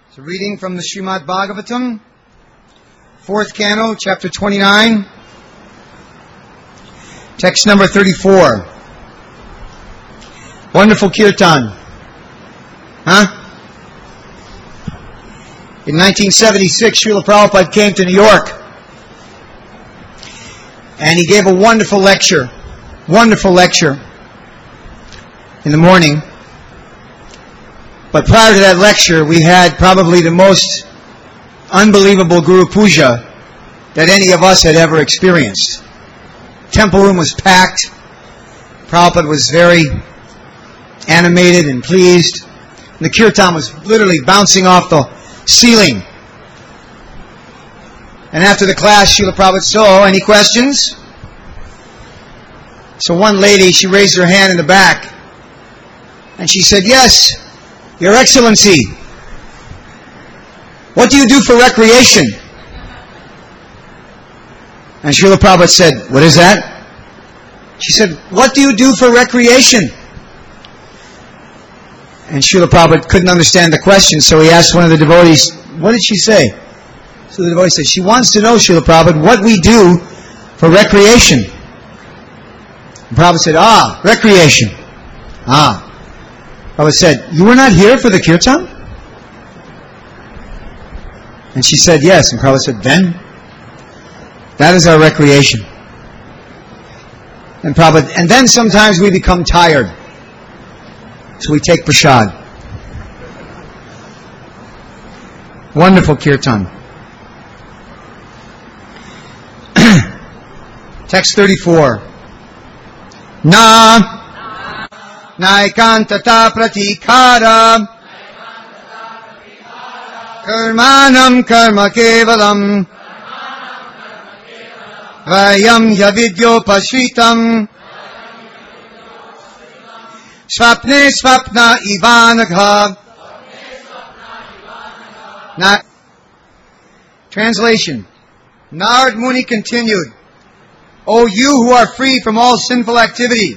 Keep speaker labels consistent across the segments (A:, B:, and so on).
A: It's a reading from the Srimad Bhagavatam, 4th Canto, chapter 29, text number 34. Wonderful kirtan. In 1976, Srila Prabhupada came to New York, and he gave a wonderful lecture in the morning. But prior to that lecture, we had probably the most unbelievable Guru Puja that any of us had ever experienced. Temple room was packed. Prabhupada was very animated and pleased. And the kirtan was literally bouncing off the ceiling. And after the class, Srila Prabhupada said, "So, any questions?" So one lady, she raised her hand in the back, and she said, "Yes, Your Excellency, what do you do for recreation?" And Srila Prabhupada said, "What is that?" She said, "What do you do for recreation?" And Srila Prabhupada couldn't understand the question, so he asked one of the devotees, "What did she say?" So the devotee said, "She wants to know, Srila Prabhupada, what we do for recreation." And Prabhupada said, recreation. Prabhupada said, "You were not here for the kirtan?" And she said, "Yes." And Prabhupada said, "Then, that is our recreation." And Prabhupada, and then sometimes we become tired, so we take prasad. Wonderful kirtan. Text 34. Naikantata pratikara karmanam karma kevalam vayam yavidyo pasritam swapne swapna ivanagha. Translation. Narad Muni continued, "O you who are free from all sinful activity,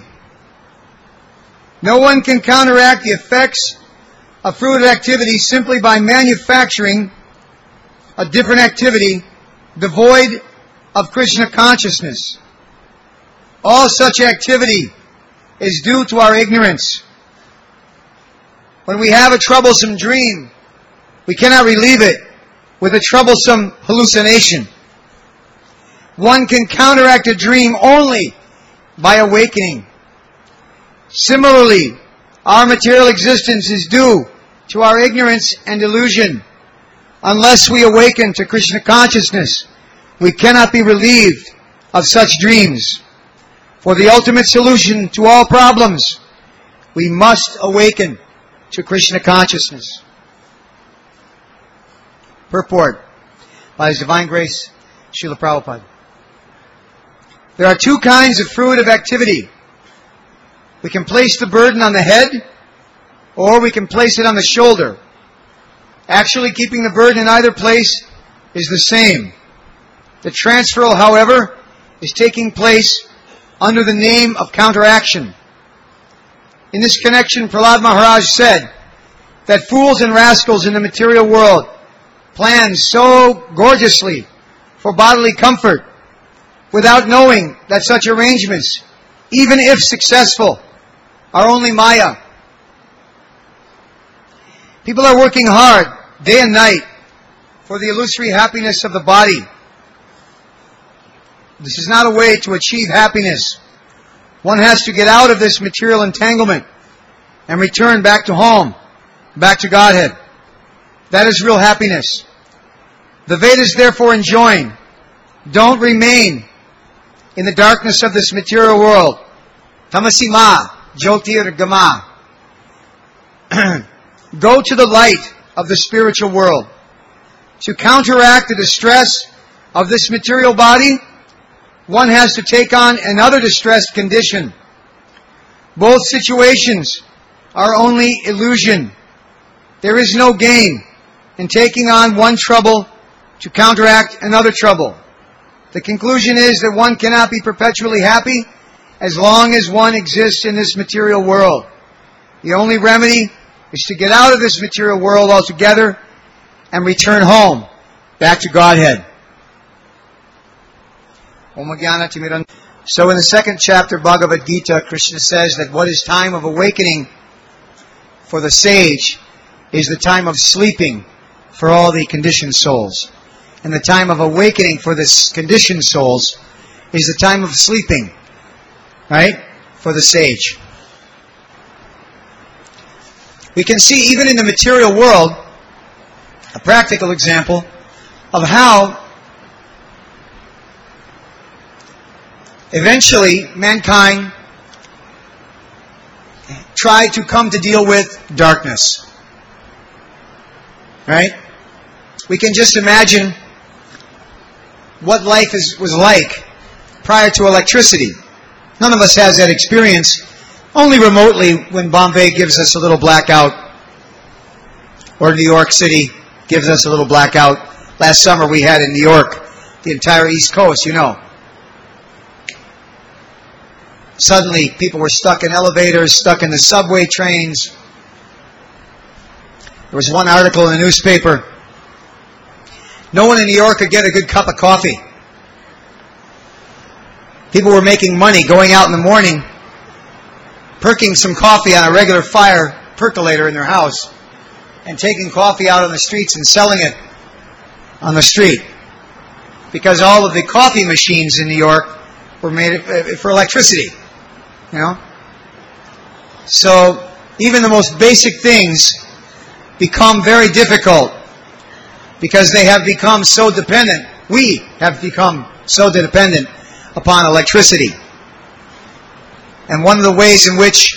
A: no one can counteract the effects of fruited activity simply by manufacturing a different activity devoid of Krishna consciousness. All such activity is due to our ignorance. When we have a troublesome dream, we cannot relieve it with a troublesome hallucination. One can counteract a dream only by awakening. Similarly, our material existence is due to our ignorance and delusion. Unless we awaken to Krishna consciousness, we cannot be relieved of such dreams. For the ultimate solution to all problems, we must awaken to Krishna consciousness." Purport by His Divine Grace, Srila Prabhupada. There are two kinds of fruitive activity. We can place the burden on the head, or we can place it on the shoulder. Actually, keeping the burden in either place is the same. The transfer, however, is taking place under the name of counteraction. In this connection, Prahlad Maharaj said that fools and rascals in the material world plan so gorgeously for bodily comfort without knowing that such arrangements, even if successful, are only Maya. People are working hard, day and night, for the illusory happiness of the body. This is not a way to achieve happiness. One has to get out of this material entanglement and return back to home, back to Godhead. That is real happiness. The Vedas therefore enjoin, don't remain in the darkness of this material world. Tamasima Jyotirgama. Go to the light of the spiritual world. To counteract the distress of this material body, one has to take on another distressed condition. Both situations are only illusion. There is no gain in taking on one trouble to counteract another trouble. The conclusion is that one cannot be perpetually happy as long as one exists in this material world. The only remedy is to get out of this material world altogether and return home, back to Godhead. So in the second chapter, Bhagavad Gita, Krishna says that what is time of awakening for the sage is the time of sleeping for all the conditioned souls. And the time of awakening for the conditioned souls is the time of sleeping, right, for the sage. We can see even in the material world a practical example of how eventually mankind tried to come to deal with darkness. Right? We can just imagine what life was like prior to electricity. None of us has that experience. Only remotely when Bombay gives us a little blackout, or New York City gives us a little blackout. Last summer we had in New York the entire East Coast, you know. Suddenly people were stuck in elevators, stuck in the subway trains. There was one article in the newspaper. No one in New York could get a good cup of coffee. People were making money going out in the morning, perking some coffee on a regular fire percolator in their house, and taking coffee out on the streets and selling it on the street. Because all of the coffee machines in New York were made for electricity. You know? So, even the most basic things become very difficult because they have become so dependent. We have become so dependent upon electricity. And one of the ways in which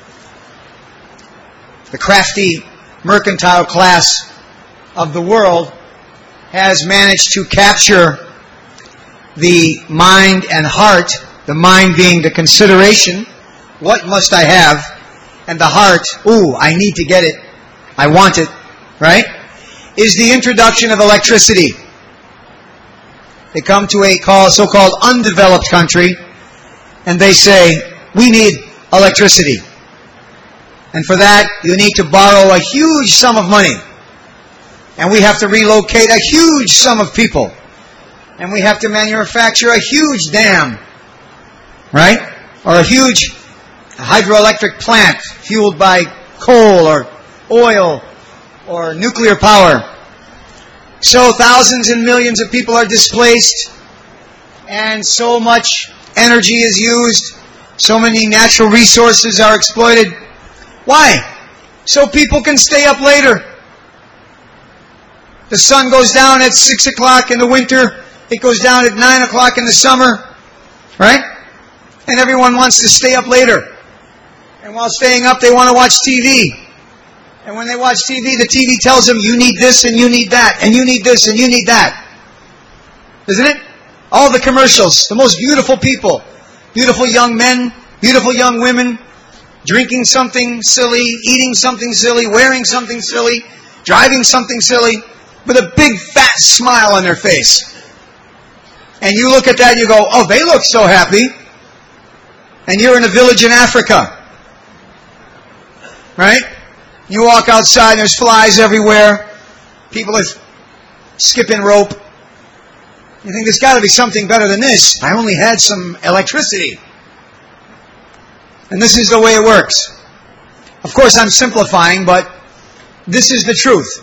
A: the crafty mercantile class of the world has managed to capture the mind and heart, the mind being the consideration, what must I have? And the heart, ooh, I need to get it, I want it, right? Is the introduction of electricity. They come to a so-called undeveloped country and they say, we need electricity. And for that, you need to borrow a huge sum of money. And we have to relocate a huge sum of people. And we have to manufacture a huge dam, right? Or a huge hydroelectric plant fueled by coal or oil or nuclear power. So thousands and millions of people are displaced, and so much energy is used, so many natural resources are exploited. Why? So people can stay up later. The sun goes down at 6 o'clock in the winter, it goes down at 9 o'clock in the summer, right? And everyone wants to stay up later. And while staying up, they want to watch TV. And when they watch TV, the TV tells them, you need this and you need that, and you need this and you need that. Isn't it? All the commercials, the most beautiful people, beautiful young men, beautiful young women, drinking something silly, eating something silly, wearing something silly, driving something silly, with a big fat smile on their face. And you look at that and you go, oh, they look so happy. And you're in a village in Africa. Right? You walk outside and there's flies everywhere. People are skipping rope. You think there's got to be something better than this. I only had some electricity. And this is the way it works. Of course, I'm simplifying, but this is the truth.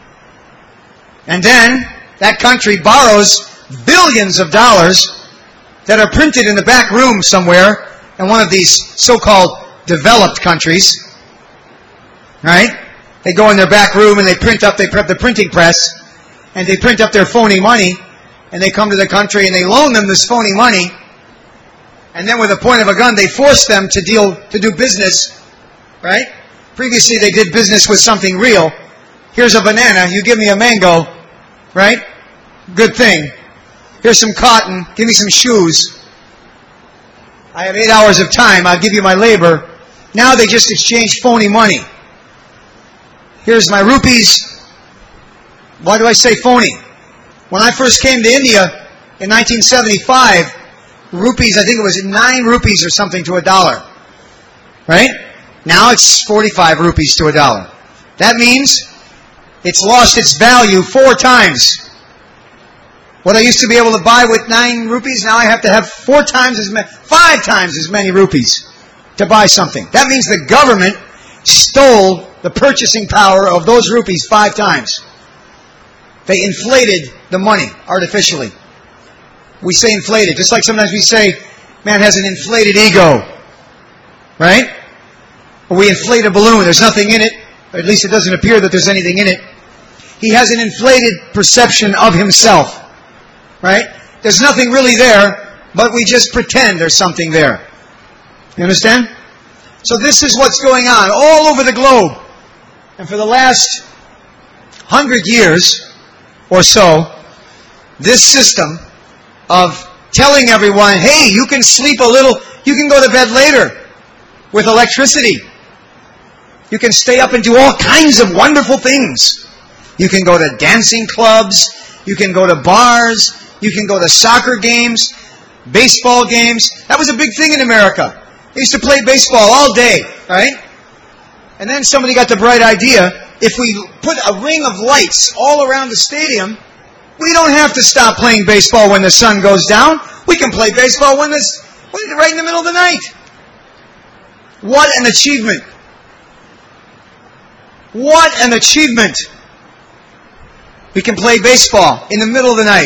A: And then that country borrows billions of dollars that are printed in the back room somewhere in one of these so-called developed countries. Right? They go in their back room and they print up the printing press and they print up their phony money, and they come to the country and they loan them this phony money, and then with a point of a gun they force them to do business. Right? Previously they did business with something real. Here's a banana, you give me a mango, right? Good thing. Here's some cotton, give me some shoes. I have 8 hours of time, I'll give you my labor. Now they just exchange phony money. Here's my rupees. Why do I say phony? When I first came to India in 1975, rupees, I think it was 9 rupees or something to $1. Right? Now it's 45 rupees to $1. That means It's lost its value 4 times. What I used to be able to buy with 9 rupees, now I have to have 5 times as many rupees to buy something. That means the government stole the purchasing power of those rupees 5 times. They inflated the money artificially. We say inflated, just like sometimes we say, man has an inflated ego. Right? Or we inflate a balloon, there's nothing in it, or at least it doesn't appear that there's anything in it. He has an inflated perception of himself. Right? There's nothing really there, but we just pretend there's something there. You understand? So this is what's going on all over the globe. And for the last 100 years or so, this system of telling everyone, hey, you can sleep a little, you can go to bed later with electricity. You can stay up and do all kinds of wonderful things. You can go to dancing clubs, you can go to bars, you can go to soccer games, baseball games. That was a big thing in America. They used to play baseball all day, right? And then somebody got the bright idea, if we put a ring of lights all around the stadium, we don't have to stop playing baseball when the sun goes down. We can play baseball right in the middle of the night. What an achievement. What an achievement. We can play baseball in the middle of the night.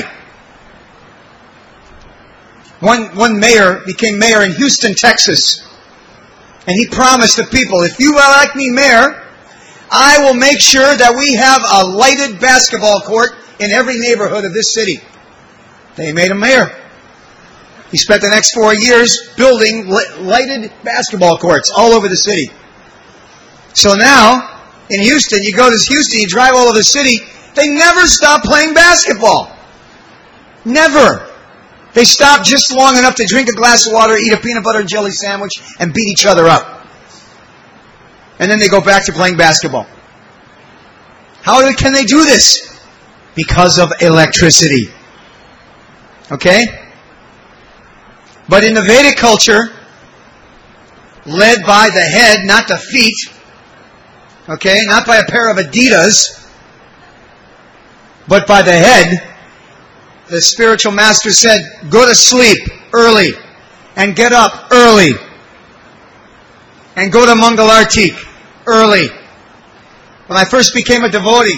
A: One mayor became mayor in Houston, Texas. And he promised the people, if you elect me mayor, I will make sure that we have a lighted basketball court in every neighborhood of this city. They made him mayor. He spent the next 4 years building lighted basketball courts all over the city. So now, in Houston, you go to Houston, you drive all over the city, they never stop playing basketball. Never. They stop just long enough to drink a glass of water, eat a peanut butter and jelly sandwich, and beat each other up. And then they go back to playing basketball. How can they do this? Because of electricity. Okay? But in the Vedic culture, led by the head, not the feet, okay, not by a pair of Adidas, but by the head, the spiritual master said, go to sleep early and get up early and go to Mangalartik early. When I first became a devotee,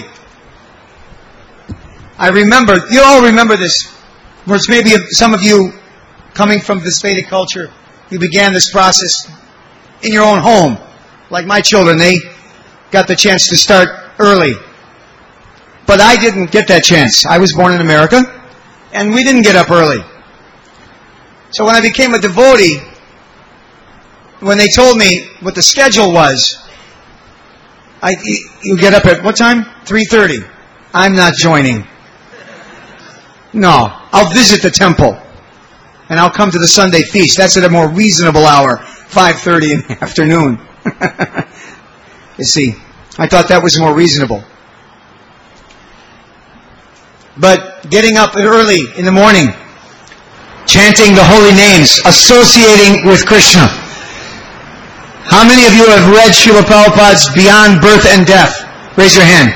A: I remember, you all remember this, where it's maybe some of you coming from this Vedic culture, you began this process in your own home. Like my children, they got the chance to start early. But I didn't get that chance. I was born in America, and we didn't get up early. So when I became a devotee, when they told me what the schedule was, you get up at what time? 3:30. I'm not joining. No, I'll visit the temple. And I'll come to the Sunday feast. That's at a more reasonable hour, 5:30 in the afternoon. You see, I thought that was more reasonable. But getting up early in the morning, chanting the holy names, associating with Krishna. How many of you have read Srila Prabhupada's Beyond Birth and Death? Raise your hand.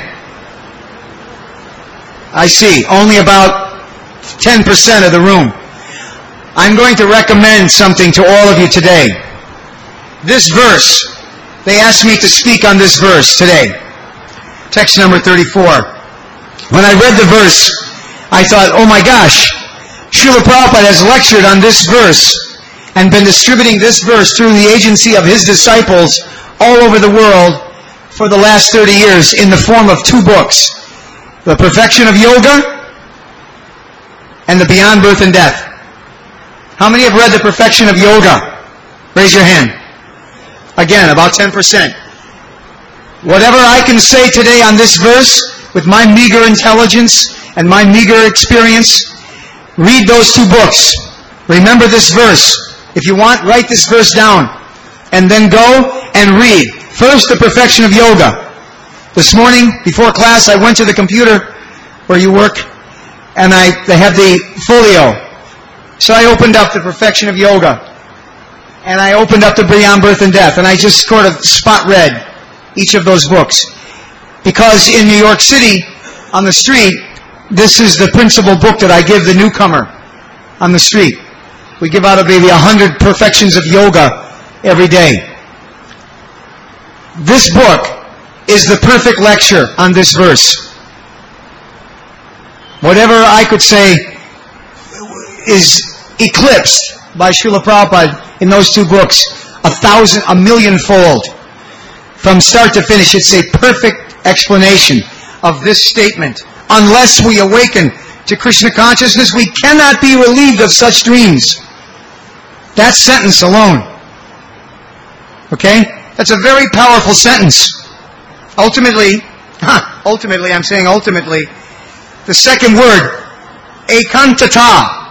A: I see, only about 10% of the room. I'm going to recommend something to all of you today. This verse, they asked me to speak on this verse today. Text number 34. When I read the verse, I thought, oh my gosh, Srila Prabhupada has lectured on this verse and been distributing this verse through the agency of his disciples all over the world for the last 30 years in the form of 2 books. The Perfection of Yoga and the Beyond Birth and Death. How many have read the Perfection of Yoga? Raise your hand. Again, about 10%. Whatever I can say today on this verse, with my meager intelligence and my meager experience, read those 2 books. Remember this verse. If you want, write this verse down. And then go and read. First, the Perfection of Yoga. This morning, before class, I went to the computer where you work, and they have the folio. So I opened up the Perfection of Yoga. And I opened up the Beyond Birth and Death. And I just sort of spot read each of those books. Because in New York City, on the street, this is the principal book that I give the newcomer on the street. We give out maybe 100 perfections of yoga every day. This book is the perfect lecture on this verse. Whatever I could say is eclipsed by Srila Prabhupada in those two books, a millionfold. From start to finish, it's a perfect explanation of this statement. Unless we awaken to Krishna consciousness, we cannot be relieved of such dreams. That sentence alone. Okay? That's a very powerful sentence. Ultimately, the second word, ekantata.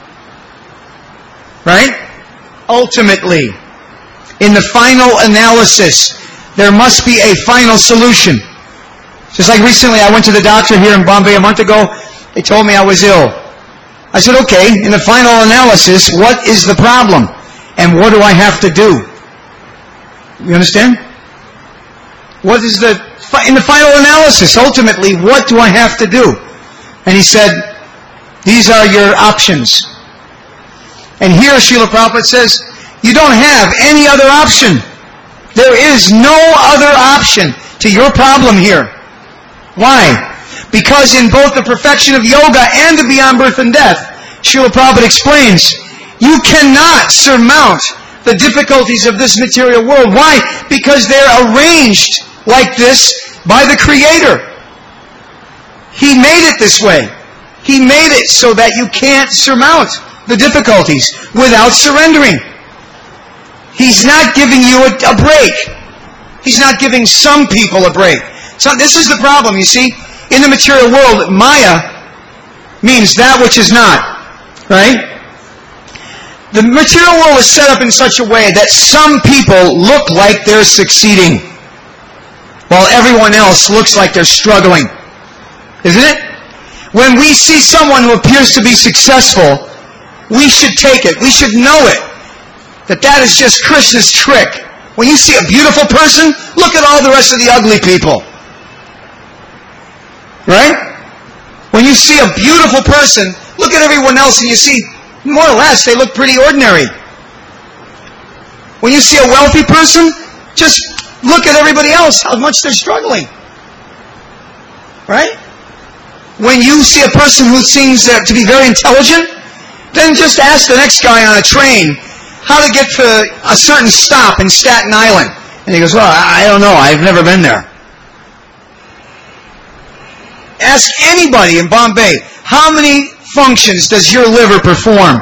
A: Right? Ultimately, in the final analysis, there must be a final solution. Just like recently, I went to the doctor here in Bombay a month ago. They told me I was ill. I said, okay, in the final analysis, what is the problem? And what do I have to do? You understand? In the final analysis, ultimately, what do I have to do? And he said, these are your options. And here Srila Prabhupada says, you don't have any other option. There is no other option to your problem here. Why? Because in both the perfection of yoga and the beyond birth and death, Srila Prabhupada explains, you cannot surmount the difficulties of this material world. Why? Because they're arranged like this by the Creator. He made it this way. He made it so that you can't surmount the difficulties without surrendering. He's not giving you a break. He's not giving some people a break. So this is the problem, you see. In the material world, Maya means that which is not. Right? The material world is set up in such a way that some people look like they're succeeding, while everyone else looks like they're struggling. Isn't it? When we see someone who appears to be successful, we should take it. We should know it. That is just Krishna's trick. When you see a beautiful person, look at all the rest of the ugly people. Right? When you see a beautiful person, look at everyone else and you see, more or less, they look pretty ordinary. When you see a wealthy person, just look at everybody else, how much they're struggling. Right? When you see a person who seems to be very intelligent, then just ask the next guy on a train how to get to a certain stop in Staten Island. And he goes, well, I don't know, I've never been there. Ask anybody in Bombay, how many functions does your liver perform?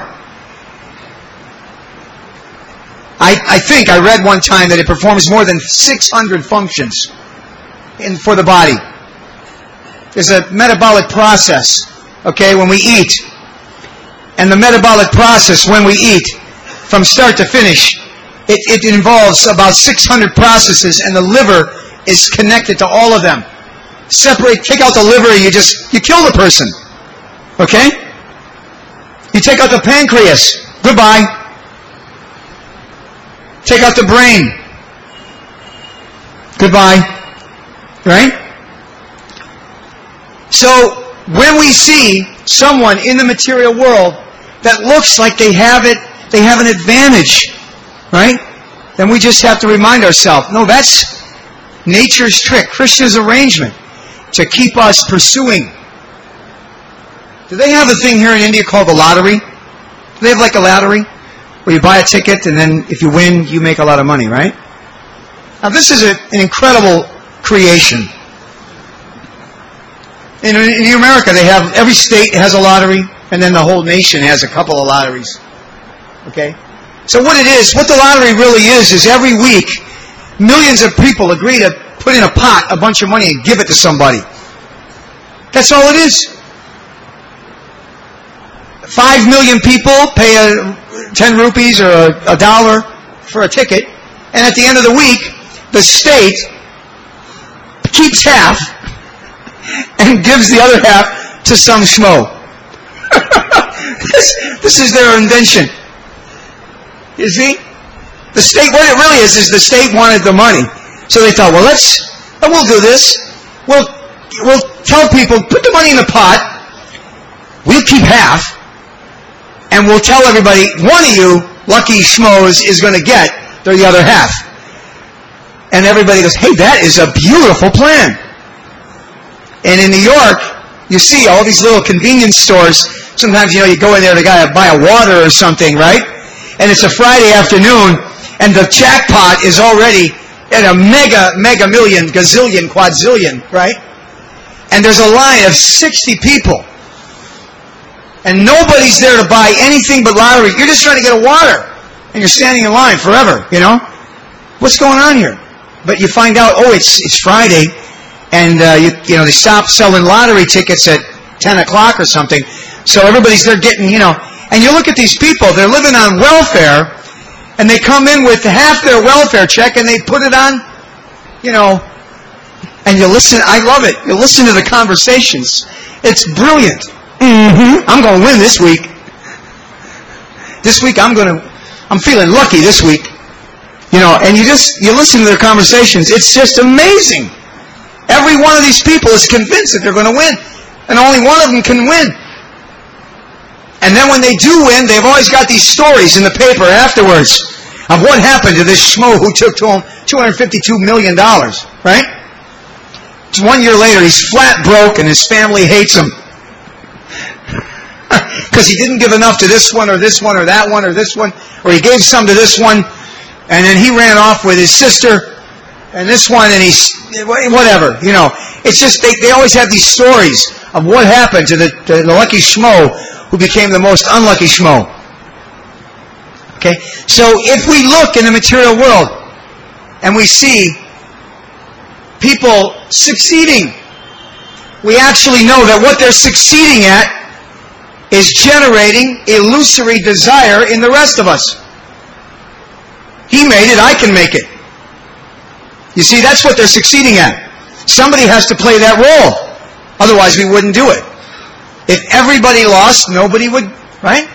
A: I think I read one time that it performs more than 600 functions for the body. There's a metabolic process, okay, when we eat. And the metabolic process when we eat, from start to finish, it involves about 600 processes, and the liver is connected to all of them. Take out the liver, you kill the person. Okay? You take out the pancreas, goodbye. Take out the brain, goodbye. Right? So, when we see someone in the material world that looks like they have an advantage, right? Then we just have to remind ourselves, no, that's nature's trick, Krishna's arrangement to keep us pursuing. Do they have a thing here in India called the lottery? Do they have like a lottery where you buy a ticket and then if you win, you make a lot of money, right? Now this is an incredible creation. In America, every state has a lottery, and then the whole nation has a couple of lotteries. Okay? So what the lottery really is every week, millions of people agree to put in a pot a bunch of money and give it to somebody. That's all it is. 5 million people pay 10 rupees or a dollar for a ticket, and at the end of the week, the state keeps half and gives the other half to some schmo. This is their invention. You see? The state, what it really is the state wanted the money. So they thought, well, we'll do this. we'll tell people, put the money in the pot, we'll keep half, and we'll tell everybody, one of you, lucky schmoes, is going to get the other half. And everybody goes, hey, that is a beautiful plan. And in New York, you see all these little convenience stores. Sometimes, you go in there to buy a water or something, right? And it's a Friday afternoon, and the jackpot is already at a mega million, gazillion, quadzillion, right? And there's a line of 60 people. And nobody's there to buy anything but lottery. You're just trying to get a water. And you're standing in line forever, What's going on here? But you find out, it's Friday, and they stop selling lottery tickets at 10 o'clock or something. So everybody's there getting, and you look at these people, they're living on welfare, and they come in with half their welfare check, and they put it on, and you listen. I love it. You listen to the conversations. It's brilliant. I'm going to win this week. This week I'm feeling lucky this week. And you listen to their conversations. It's just amazing. Every one of these people is convinced that they're going to win. And only one of them can win. And then when they do win, they've always got these stories in the paper afterwards of what happened to this schmo who took home $252 million, right? 1 year later, he's flat broke and his family hates him. Because he didn't give enough to this one or this one or that one or this one, or he gave some to this one, and then he ran off with his sister and this one, and he's whatever, It's just they always have these stories of what happened to the lucky schmo who became the most unlucky schmo. Okay? So if we look in the material world and we see people succeeding, we actually know that what they're succeeding at is generating illusory desire in the rest of us. He made it, I can make it. You see, that's what they're succeeding at. Somebody has to play that role. Otherwise, we wouldn't do it. If everybody lost, nobody would, right?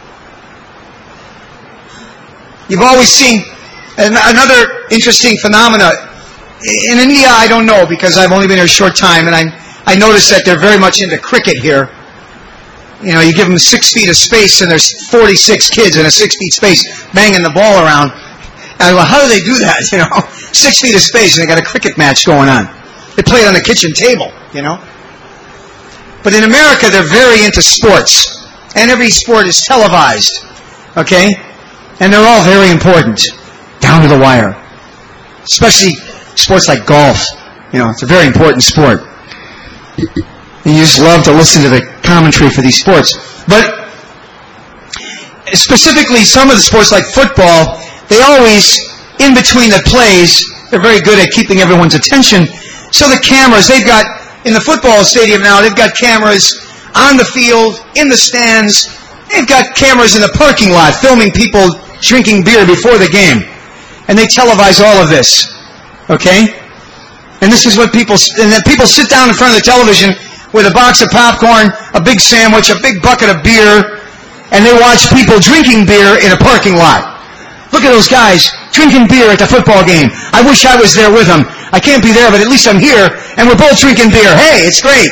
A: You've always seen another interesting phenomena. In India, I don't know because I've only been here a short time, and I noticed that they're very much into cricket here. You give them 6 feet of space, and there's 46 kids in a 6 feet space banging the ball around. And I go, how do they do that? 6 feet of space, and they got a cricket match going on. They play it on the kitchen table, But in America, they're very into sports. And every sport is televised. Okay? And they're all very important. Down to the wire. Especially sports like golf. It's a very important sport. And you just love to listen to the commentary for these sports. But specifically, some of the sports like football, they always, in between the plays, they're very good at keeping everyone's attention. So the cameras, they've got, in the football stadium now, they've got cameras on the field, in the stands. They've got cameras in the parking lot filming people drinking beer before the game. And they televise all of this. Okay? And this is what people sit down in front of the television with a box of popcorn, a big sandwich, a big bucket of beer, and they watch people drinking beer in a parking lot. Look at those guys drinking beer at the football game. I wish I was there with them. I can't be there, but at least I'm here, and we're both drinking beer. Hey, it's great.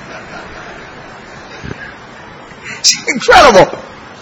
A: It's incredible.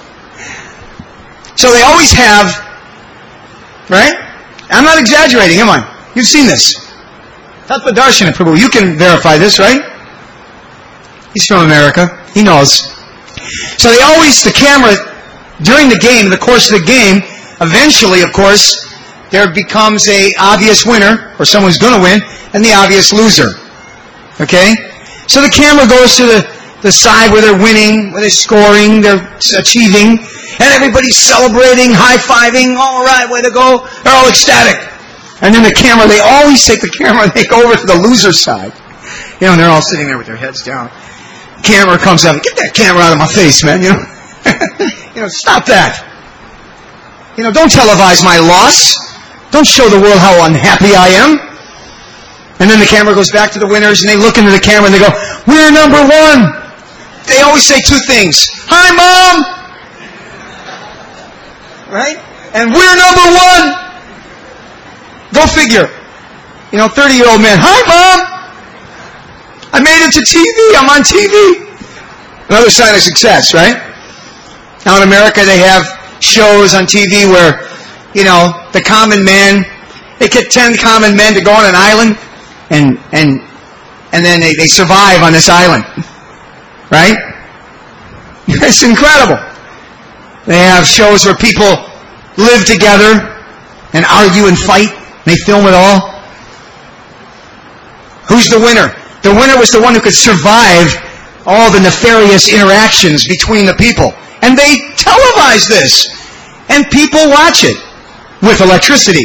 A: So they always have, right? I'm not exaggerating, am I? You've seen this. Tattvadarshana Prabhu, you can verify this, right? He's from America. He knows. So they always, the camera, during the game, the course of the game, eventually, of course, there becomes a obvious winner, or someone who's going to win, and the obvious loser. Okay? So the camera goes to the side where they're winning, where they're scoring, they're achieving, and everybody's celebrating, high-fiving, all right, way to go. They're all ecstatic. And then the camera, they always take the camera and they go over to the loser side. And they're all sitting there with their heads down. Camera comes up, get that camera out of my face, man, stop that. Don't televise my loss. Don't show the world how unhappy I am. And then the camera goes back to the winners, and they look into the camera and they go, we're number one. They always say two things. Hi, Mom! Right? And we're number one. Go figure. 30-year-old man, hi, Mom! I made it to TV. I'm on TV. Another sign of success, right? Now in America, they have shows on TV where, the common man, they get 10 common men to go on an island, and then they survive on this island, right? It's incredible. They have shows where people live together and argue and fight. They film it all. Who's the winner? The winner was the one who could survive all the nefarious interactions between the people. And they televise this. And people watch it with electricity.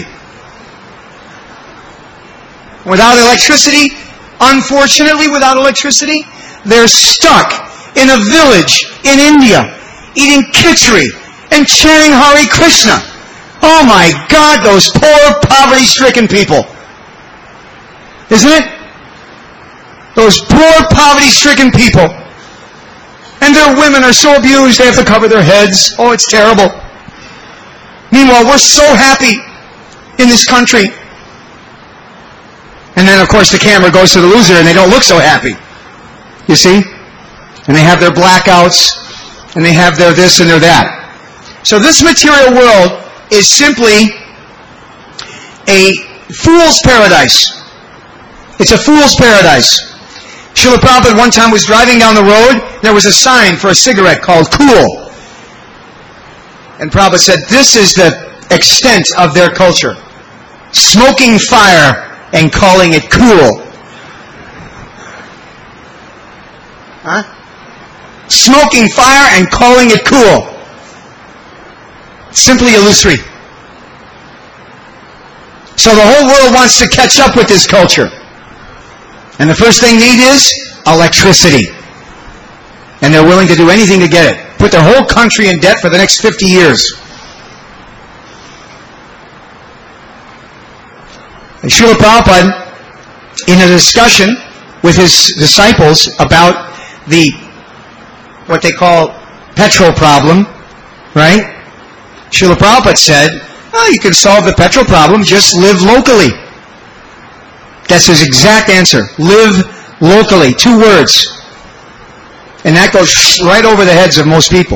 A: Without electricity, unfortunately without electricity, they're stuck in a village in India eating khichdi and chanting Hare Krishna. Oh my God, those poor, poverty-stricken people. Isn't it? Those poor, poverty-stricken people. And their women are so abused, they have to cover their heads. Oh, it's terrible. Meanwhile, we're so happy in this country. And then, of course, the camera goes to the loser and they don't look so happy. You see? And they have their blackouts, and they have their this and their that. So this material world is simply a fool's paradise. It's a fool's paradise. Srila Prabhupada one time was driving down the road, there was a sign for a cigarette called Cool. And Prabhupada said, this is the extent of their culture. Smoking fire and calling it cool. Huh? Smoking fire and calling it cool. Simply illusory. So the whole world wants to catch up with this culture. And the first thing they need is electricity. And they're willing to do anything to get it. Put their whole country in debt for the next 50 years. And Srila Prabhupada, in a discussion with his disciples about what they call petrol problem, right? Srila Prabhupada said, you can solve the petrol problem, just live locally. That's his exact answer. Live locally. 2 words. And that goes right over the heads of most people.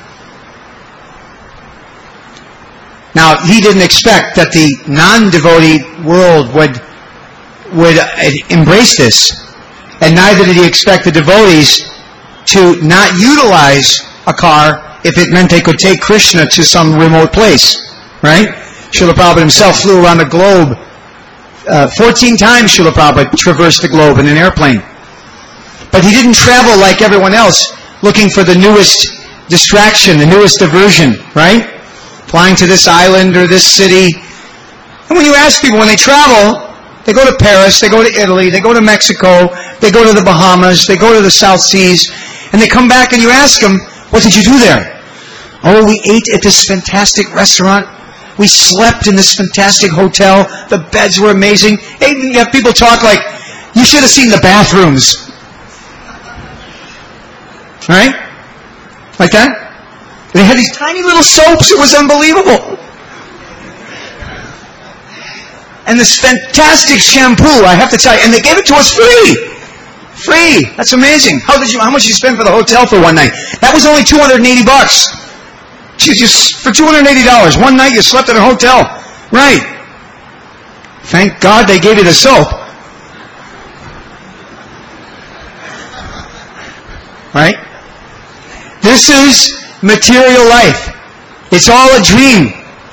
A: Now, he didn't expect that the non-devotee world would embrace this. And neither did he expect the devotees to not utilize a car if it meant they could take Krishna to some remote place. Right? Srila Prabhupada himself flew around the globe. 14 times Srila Prabhupada traversed the globe in an airplane. But he didn't travel like everyone else, looking for the newest distraction, the newest diversion, right? Flying to this island or this city. And when you ask people, when they travel, they go to Paris, they go to Italy, they go to Mexico, they go to the Bahamas, they go to the South Seas, and they come back and you ask them, what did you do there? Oh, we ate at this fantastic restaurant. We slept in this fantastic hotel. The beds were amazing. Hey, you have people talk like, you should have seen the bathrooms. Right? Like that? They had these tiny little soaps. It was unbelievable. And this fantastic shampoo, I have to tell you. And they gave it to us free. Free. That's amazing. How much did you spend for the hotel for one night? That was only $280. Just for $280. One night you slept in a hotel. Right. Thank God they gave you the soap. Right? This is material life. It's all a dream.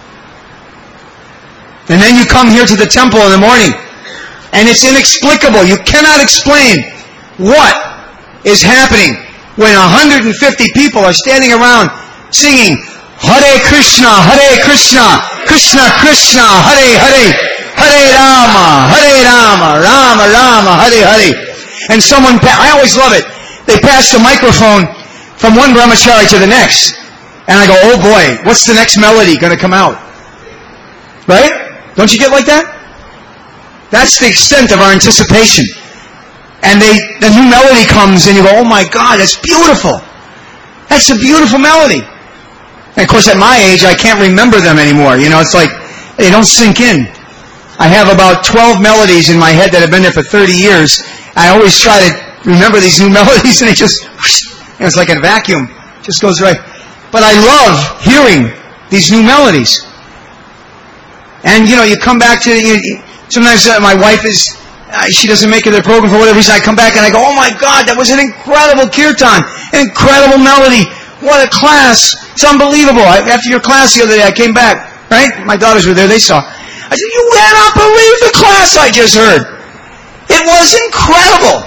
A: And then you come here to the temple in the morning, and it's inexplicable. You cannot explain what is happening when 150 people are standing around singing Hare Krishna, Krishna Krishna, Hare Hare, Hare Rama, Rama Rama, Hare Hare. And someone, I always love it, they pass the microphone from one brahmachari to the next. And I go, oh boy, what's the next melody going to come out? Right? Don't you get like that? That's the extent of our anticipation. And the new melody comes and you go, oh my God, that's beautiful. That's a beautiful melody. And of course at my age, I can't remember them anymore. You know, it's like, they don't sink in. I have about 12 melodies in my head that have been there for 30 years. I always try to remember these new melodies, and it's like a vacuum. It just goes right. But I love hearing these new melodies. And, you come back to, sometimes my wife she doesn't make it a program for whatever reason. I come back and I go, oh my God, that was an incredible kirtan, an incredible melody. What a class. It's unbelievable. After your class the other day, I came back, right? My daughters were there, they saw. I said, you cannot believe the class I just heard. It was incredible.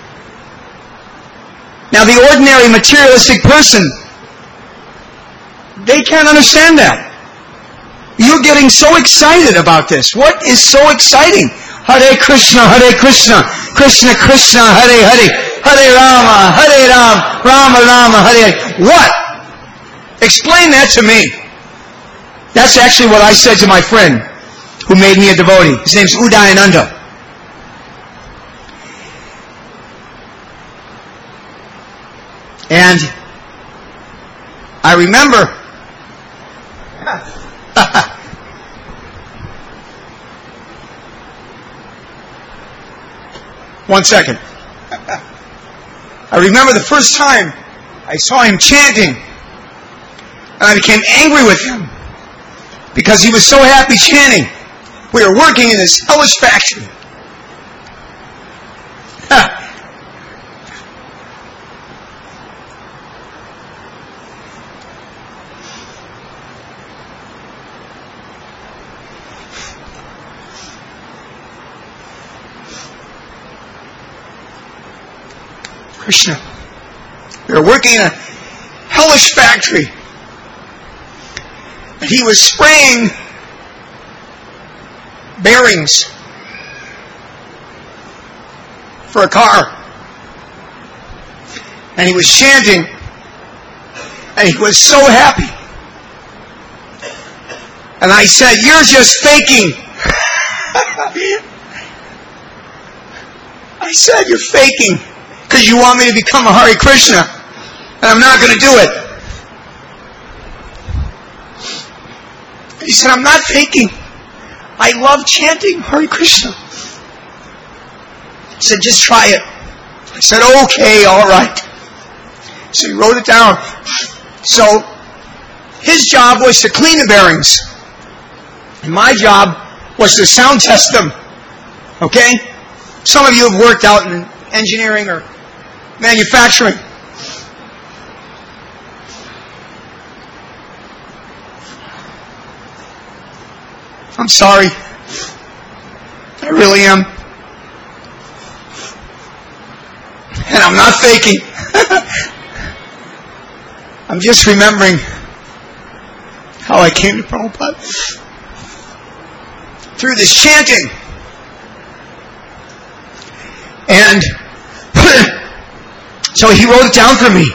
A: Now, the ordinary materialistic person, they can't understand that. You're getting so excited about this. What is so exciting? Hare Krishna, Krishna Krishna, Hare Hare, Hare Rama, Rama Rama, Hare Hare. What? Explain that to me. That's actually what I said to my friend who made me a devotee. His name's Udayananda. And I remember one second. I remember the first time I saw him chanting, and I became angry with him because he was so happy chanting. We were working in this hellish factory. Krishna. We were working in a hellish factory. And he was spraying bearings for a car. And he was chanting. And he was so happy. And I said, you're just faking. I said, you're faking. Because you want me to become a Hare Krishna. And I'm not going to do it. He said, I'm not faking. I love chanting Hare Krishna. He said, just try it. I said, okay, all right. So he wrote it down. So his job was to clean the bearings. And my job was to sound test them. Okay? Some of you have worked out in engineering or manufacturing. I'm sorry. I really am. And I'm not faking. I'm just remembering how I came to Prabhupada. Through this chanting. And so he wrote it down for me.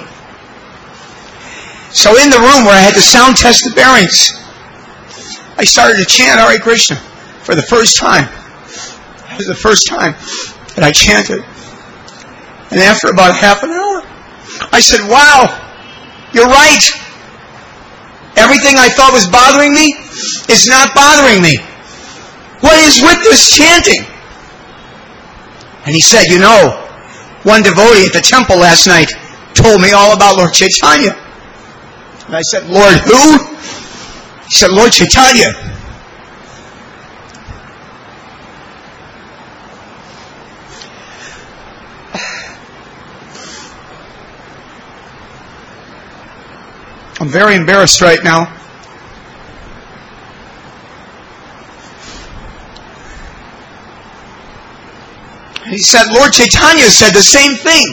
A: So in the room where I had to sound test the bearings, I started to chant Hare Krishna for the first time. It was the first time that I chanted. And after about half an hour, I said, wow, you're right. Everything I thought was bothering me is not bothering me. What is with this chanting? And he said, you know, one devotee at the temple last night told me all about Lord Chaitanya. And I said, Lord who? He said, Lord Chaitanya. I'm very embarrassed right now. And he said, Lord Chaitanya said the same thing.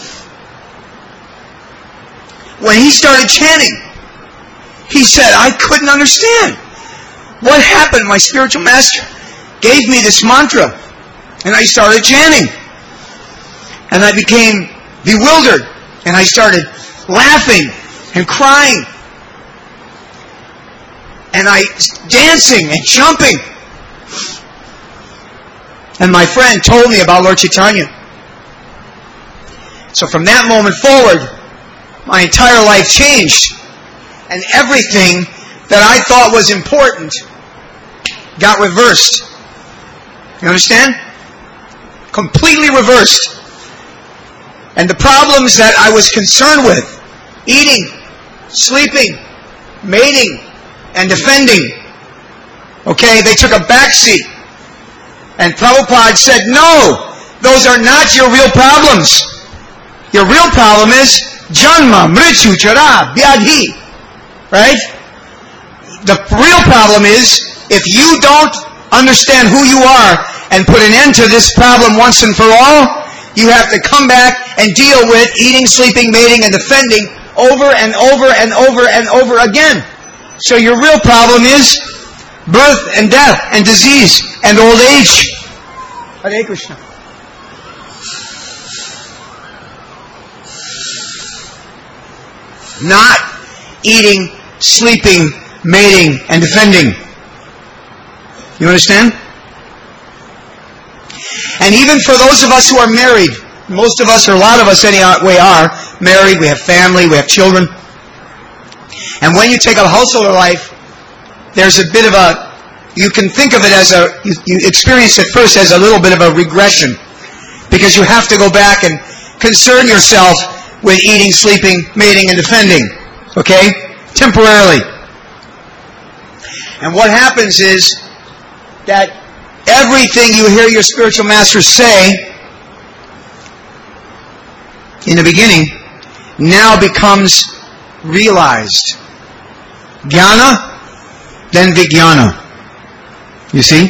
A: When he started chanting, he said, I couldn't understand. What happened? My spiritual master gave me this mantra, and I started chanting. And I became bewildered, and I started laughing and crying. And I dancing and jumping. And my friend told me about Lord Chaitanya. So from that moment forward, my entire life changed. And everything that I thought was important got reversed. You understand? Completely reversed. And the problems that I was concerned with, eating, sleeping, mating, and defending, okay, they took a backseat. And Prabhupada said, no, those are not your real problems. Your real problem is Janma, Mrityu, Chara, Vyadhi. Right? The real problem is, if you don't understand who you are and put an end to this problem once and for all, you have to come back and deal with eating, sleeping, mating, and defending over and over and over and over again. So your real problem is birth and death and disease and old age. Hare Krishna. Not eating, sleeping, mating, and defending. You understand? And even for those of us who are married, most of us, or a lot of us anyway, are married, we have family, we have children. And when you take a householder life, there's a bit of a, you can think of it as you experience it first as a little bit of a regression. Because you have to go back and concern yourself with eating, sleeping, mating, and defending. Okay? Temporarily. And what happens is that everything you hear your spiritual masters say in the beginning now becomes realized. Jnana, then Vijnana. You see?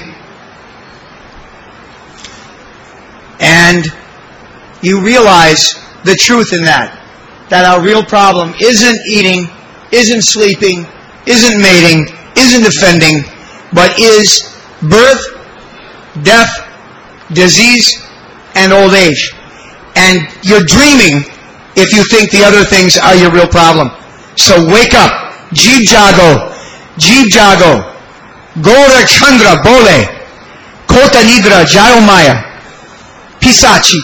A: And you realize the truth in that. That our real problem isn't eating, isn't sleeping, isn't mating, isn't defending, but is birth, death, disease, and old age. And you're dreaming if you think the other things are your real problem. So wake up. Jeev Jago. Jeev Jago. Gora Chandra Bole. Kota Nidra Jayo Maya. Pisachi.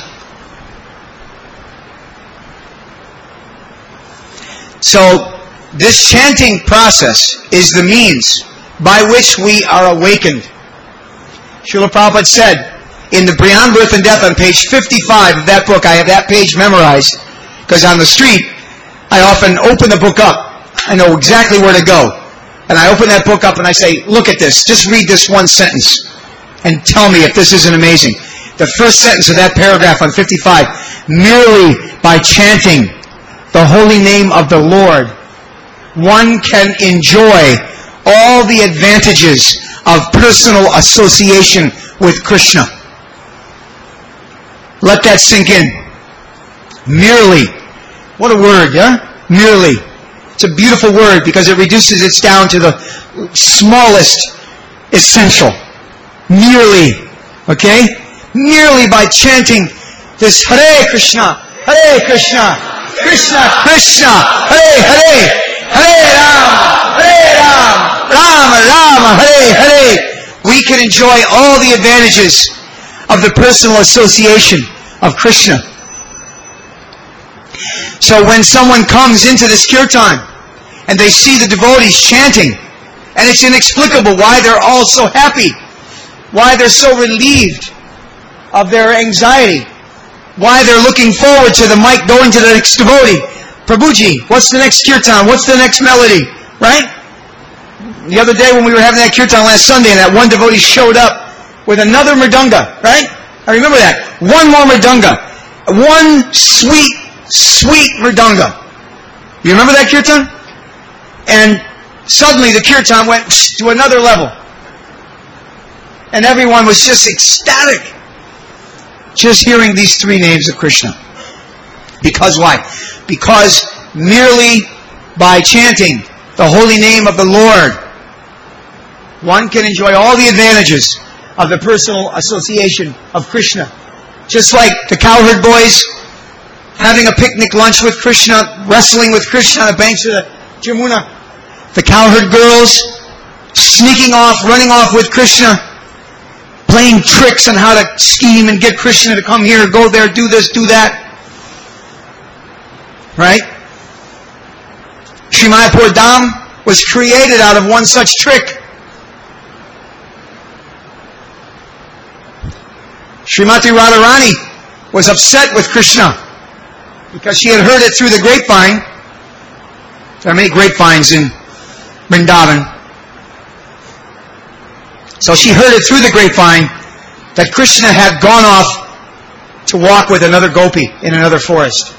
A: So this chanting process is the means by which we are awakened. Srila Prabhupada said in the Beyond Birth and Death on page 55 of that book, I have that page memorized, because on the street I often open the book up. I know exactly where to go. And I open that book up and I say, look at this, just read this one sentence and tell me if this isn't amazing. The first sentence of that paragraph on 55, merely by chanting the holy name of the Lord, one can enjoy all the advantages of personal association with Krishna. Let that sink in. Merely. What a word, yeah? Merely. It's a beautiful word because it reduces it down to the smallest essential. Merely. Okay? Merely by chanting this Hare Krishna, Hare Krishna, Krishna Krishna, Hare Hare, Hare Rama, Hare Rama, Rama Rama, Hare Hare. We can enjoy all the advantages of the personal association of Krishna. So when someone comes into this kirtan and they see the devotees chanting, and it's inexplicable why they're all so happy, why they're so relieved of their anxiety, why they're looking forward to the mic going to the next devotee. Prabhuji, what's the next kirtan? What's the next melody? Right? The other day when we were having that kirtan last Sunday, and that one devotee showed up with another mridanga, right? I remember that. One more mridanga. One sweet, sweet mridanga. You remember that kirtan? And suddenly the kirtan went to another level. And everyone was just ecstatic. Just hearing these three names of Krishna. Because why? Because merely by chanting the holy name of the Lord, one can enjoy all the advantages of the personal association of Krishna. Just like the cowherd boys having a picnic lunch with Krishna, wrestling with Krishna on the banks of the Jamuna. The cowherd girls sneaking off, running off with Krishna, playing tricks on how to scheme and get Krishna to come here, go there, do this, do that. Right? Sri Mayapur Dham was created out of one such trick. Srimati Radharani was upset with Krishna because she had heard it through the grapevine. There are many grapevines in Vrindavan. So she heard it through the grapevine that Krishna had gone off to walk with another gopi in another forest.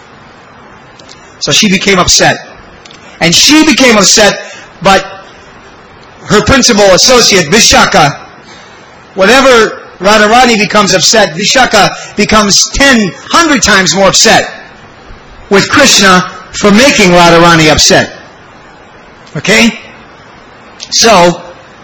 A: So she became upset. And she became upset, but her principal associate, Vishaka, whatever Radharani becomes upset, Vishaka becomes 100 times more upset with Krishna for making Radharani upset. Okay? So,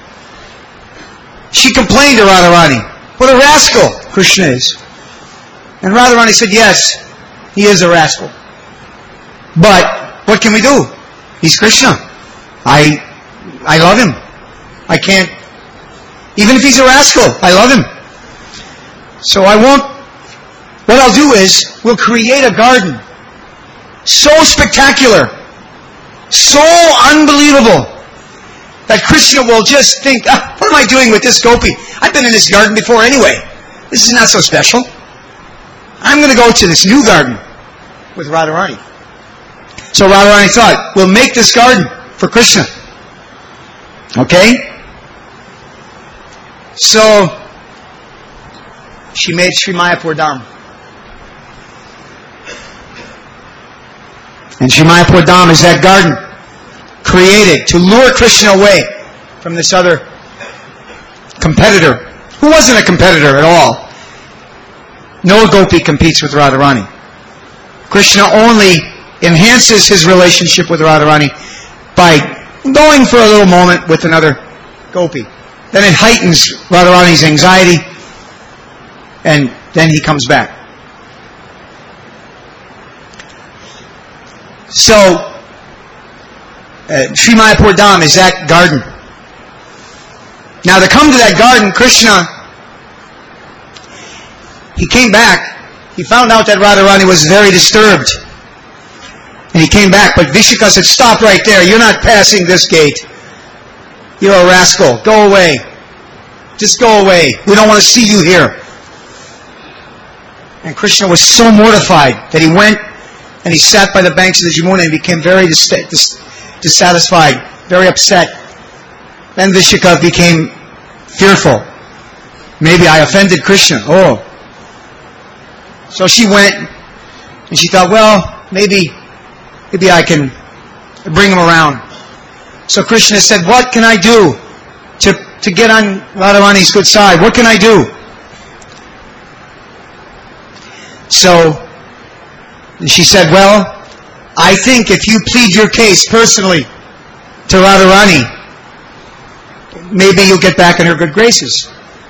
A: she complained to Radharani. What a rascal Krishna is. And Radharani said, yes, he is a rascal. But, what can we do? He's Krishna. I love him. I can't, even if he's a rascal, I love him. So what I'll do is, we'll create a garden so spectacular, so unbelievable, that Krishna will just think, what am I doing with this gopi? I've been in this garden before anyway. This is not so special. I'm going to go to this new garden with Radharani. So Radharani thought, we'll make this garden for Krishna. Okay? So, she made Sri Mayapur Dham. And Sri Mayapur Dham is that garden created to lure Krishna away from this other competitor, who wasn't a competitor at all. No gopi competes with Radharani. Krishna only enhances his relationship with Radharani by going for a little moment with another gopi. Then it heightens Radharani's anxiety, and then he comes back. So, Sri Mayapur Dham is that garden. Now, to come to that garden, Krishna, he came back. He found out that Radharani was very disturbed. And he came back, but Vishaka said, stop right there. You're not passing this gate. You're a rascal. Go away. Just go away. We don't want to see you here. And Krishna was so mortified that he went and he sat by the banks of the Jamuna and became very dissatisfied, very upset. Then Vishaka became fearful. Maybe I offended Krishna. Oh. So she went and she thought, well, maybe I can bring him around. So Krishna said, what can I do to get on Radharani's good side? What can I do? So she said, well, I think if you plead your case personally to Radharani, maybe you'll get back in her good graces.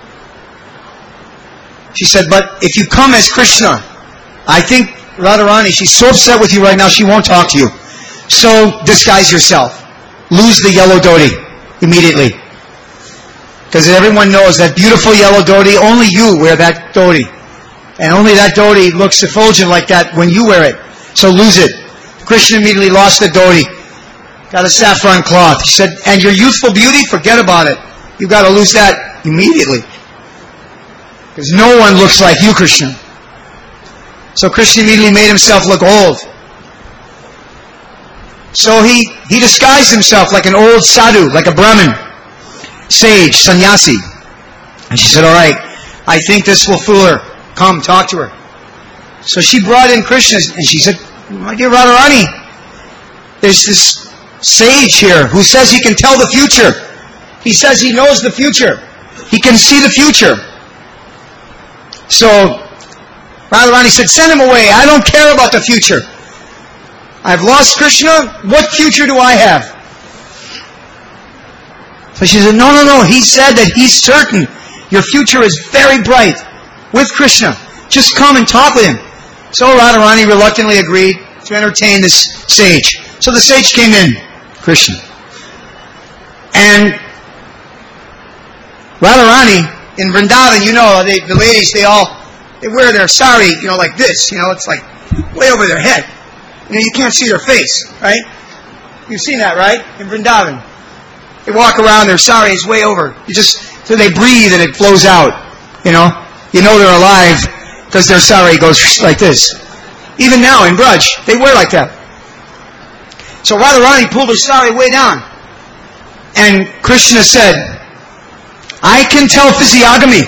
A: She said, but if you come as Krishna, I think Radharani, she's so upset with you right now, she won't talk to you. So disguise yourself. Lose the yellow dhoti immediately. Because everyone knows that beautiful yellow dhoti, only you wear that dhoti. And only that dhoti looks effulgent like that when you wear it. So lose it. Krishna immediately lost the dhoti. Got a saffron cloth. He said, and your youthful beauty, forget about it. You've got to lose that immediately. Because no one looks like you, Krishna. So Krishna immediately made himself look old. So he disguised himself like an old sadhu, like a Brahmin, sage, sannyasi. And she said, all right, I think this will fool her. Come, talk to her. So she brought in Krishna and she said, my dear Radharani, there's this sage here who says he can tell the future. He says he knows the future. He can see the future. So Radharani said, send him away. I don't care about the future. I've lost Krishna. What future do I have? So she said, no. He said that he's certain your future is very bright with Krishna. Just come and talk with him. So Radharani reluctantly agreed to entertain this sage. So the sage came in, Krishna. And Radharani, in Vrindavan, you know, the ladies, they wear their sari, like this. It's like way over their head. You can't see their face, right? You've seen that, right? In Vrindavan. They walk around, their sari is way over. So they breathe and it flows out, You you know they're alive because their sari goes like this. Even now in Braj, they wear like that. So Radharani pulled her sari way down. And Krishna said, I can tell physiognomy.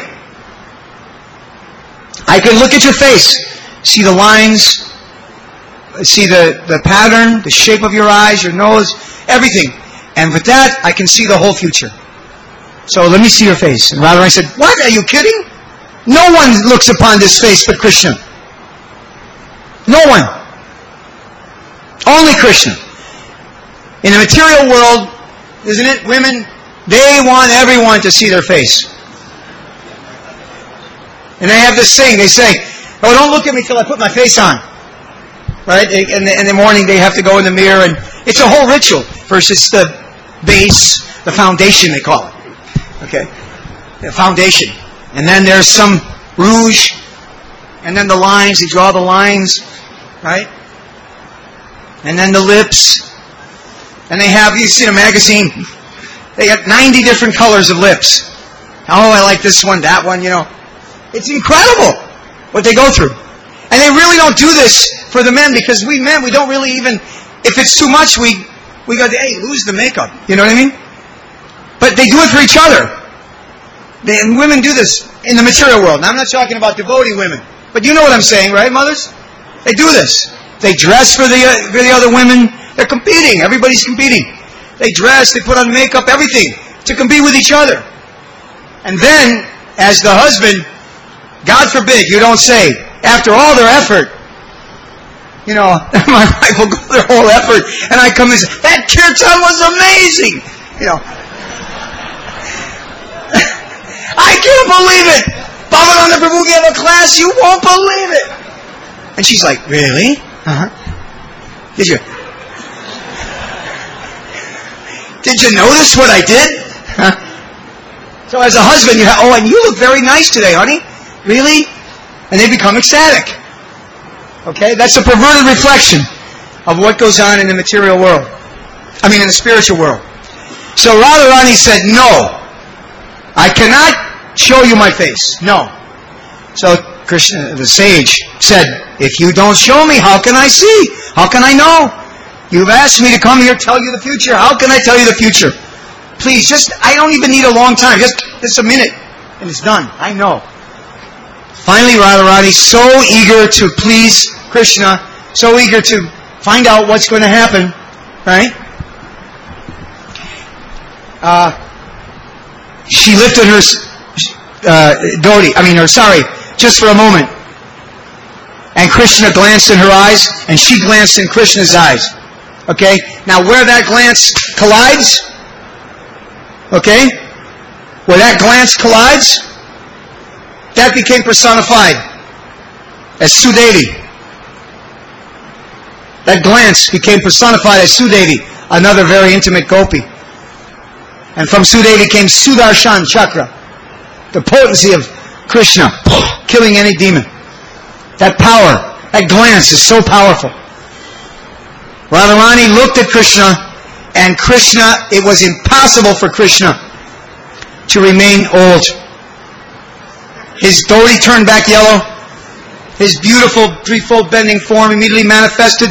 A: I can look at your face, see the lines, see the pattern, the shape of your eyes, your nose, everything. And with that, I can see the whole future. So let me see your face. And Radharani said, what? Are you kidding? No one looks upon this face but Krishna. No one. Only Krishna. In the material world, isn't it, women, they want everyone to see their face. And they have this thing, they say, oh, don't look at me till I put my face on. Right? In the morning they have to go in the mirror, and it's a whole ritual. First it's the base, the foundation they call it. Okay? The foundation. And then there's some rouge, and then the lines, they draw the lines, right? And then the lips. And they have, you see in a magazine, they got 90 different colors of lips. Oh, I like this one, that one, you know. It's incredible what they go through. And they really don't do this for the men, because we men, we don't really even, if it's too much, we go, hey, lose the makeup. You know what I mean? But they do it for each other. And women do this in the material world. Now, I'm not talking about devotee women. But you know what I'm saying, right, mothers? They do this. They dress for the other women. They're competing. Everybody's competing. They dress, they put on makeup, everything, to compete with each other. And then, as the husband, God forbid, you don't say, after all their effort, you know, my wife will go their whole effort, and I come and say, that kirtan was amazing! You know. I can't believe it! Bhavananda Prabhu gave a class, you won't believe it! And she's like, really? Uh-huh. Did you notice what I did? Huh? So as a husband, and you look very nice today, honey. Really? And they become ecstatic. Okay? That's a perverted reflection of what goes on in the material world. I mean, in the spiritual world. So Radharani said, no. I cannot show you my face. No. So Krishna, the sage, said, if you don't show me, how can I see? How can I know? You've asked me to come here, tell you the future. How can I tell you the future? Please, I don't even need a long time. Just a minute. And it's done. I know. Finally, Radharani, so eager to please Krishna, so eager to find out what's going to happen, right? She lifted her sari, just for a moment. And Krishna glanced in her eyes, and she glanced in Krishna's eyes. Okay? Now, where that glance collides, okay? Where that glance collides, that became personified as Sudevi. That glance became personified as Sudevi, another very intimate gopi. And from Sudevi came Sudarshan Chakra, the potency of Krishna, killing any demon. That power, that glance is so powerful. Radharani looked at Krishna, and Krishna, it was impossible for Krishna to remain old. His dhoti turned back yellow. His beautiful threefold bending form immediately manifested.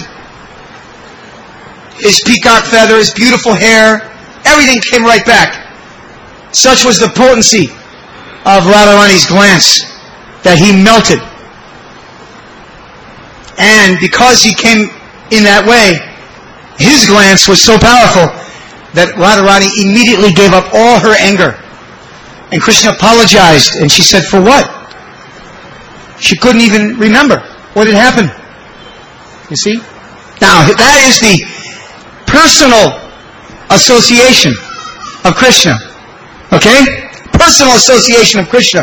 A: His peacock feather, his beautiful hair, everything came right back. Such was the potency of Radharani's glance that he melted. And because he came in that way, his glance was so powerful that Radharani immediately gave up all her anger. And Krishna apologized, and she said, for what? She couldn't even remember what had happened. You see? Now, that is the personal association of Krishna. Okay? Personal association of Krishna.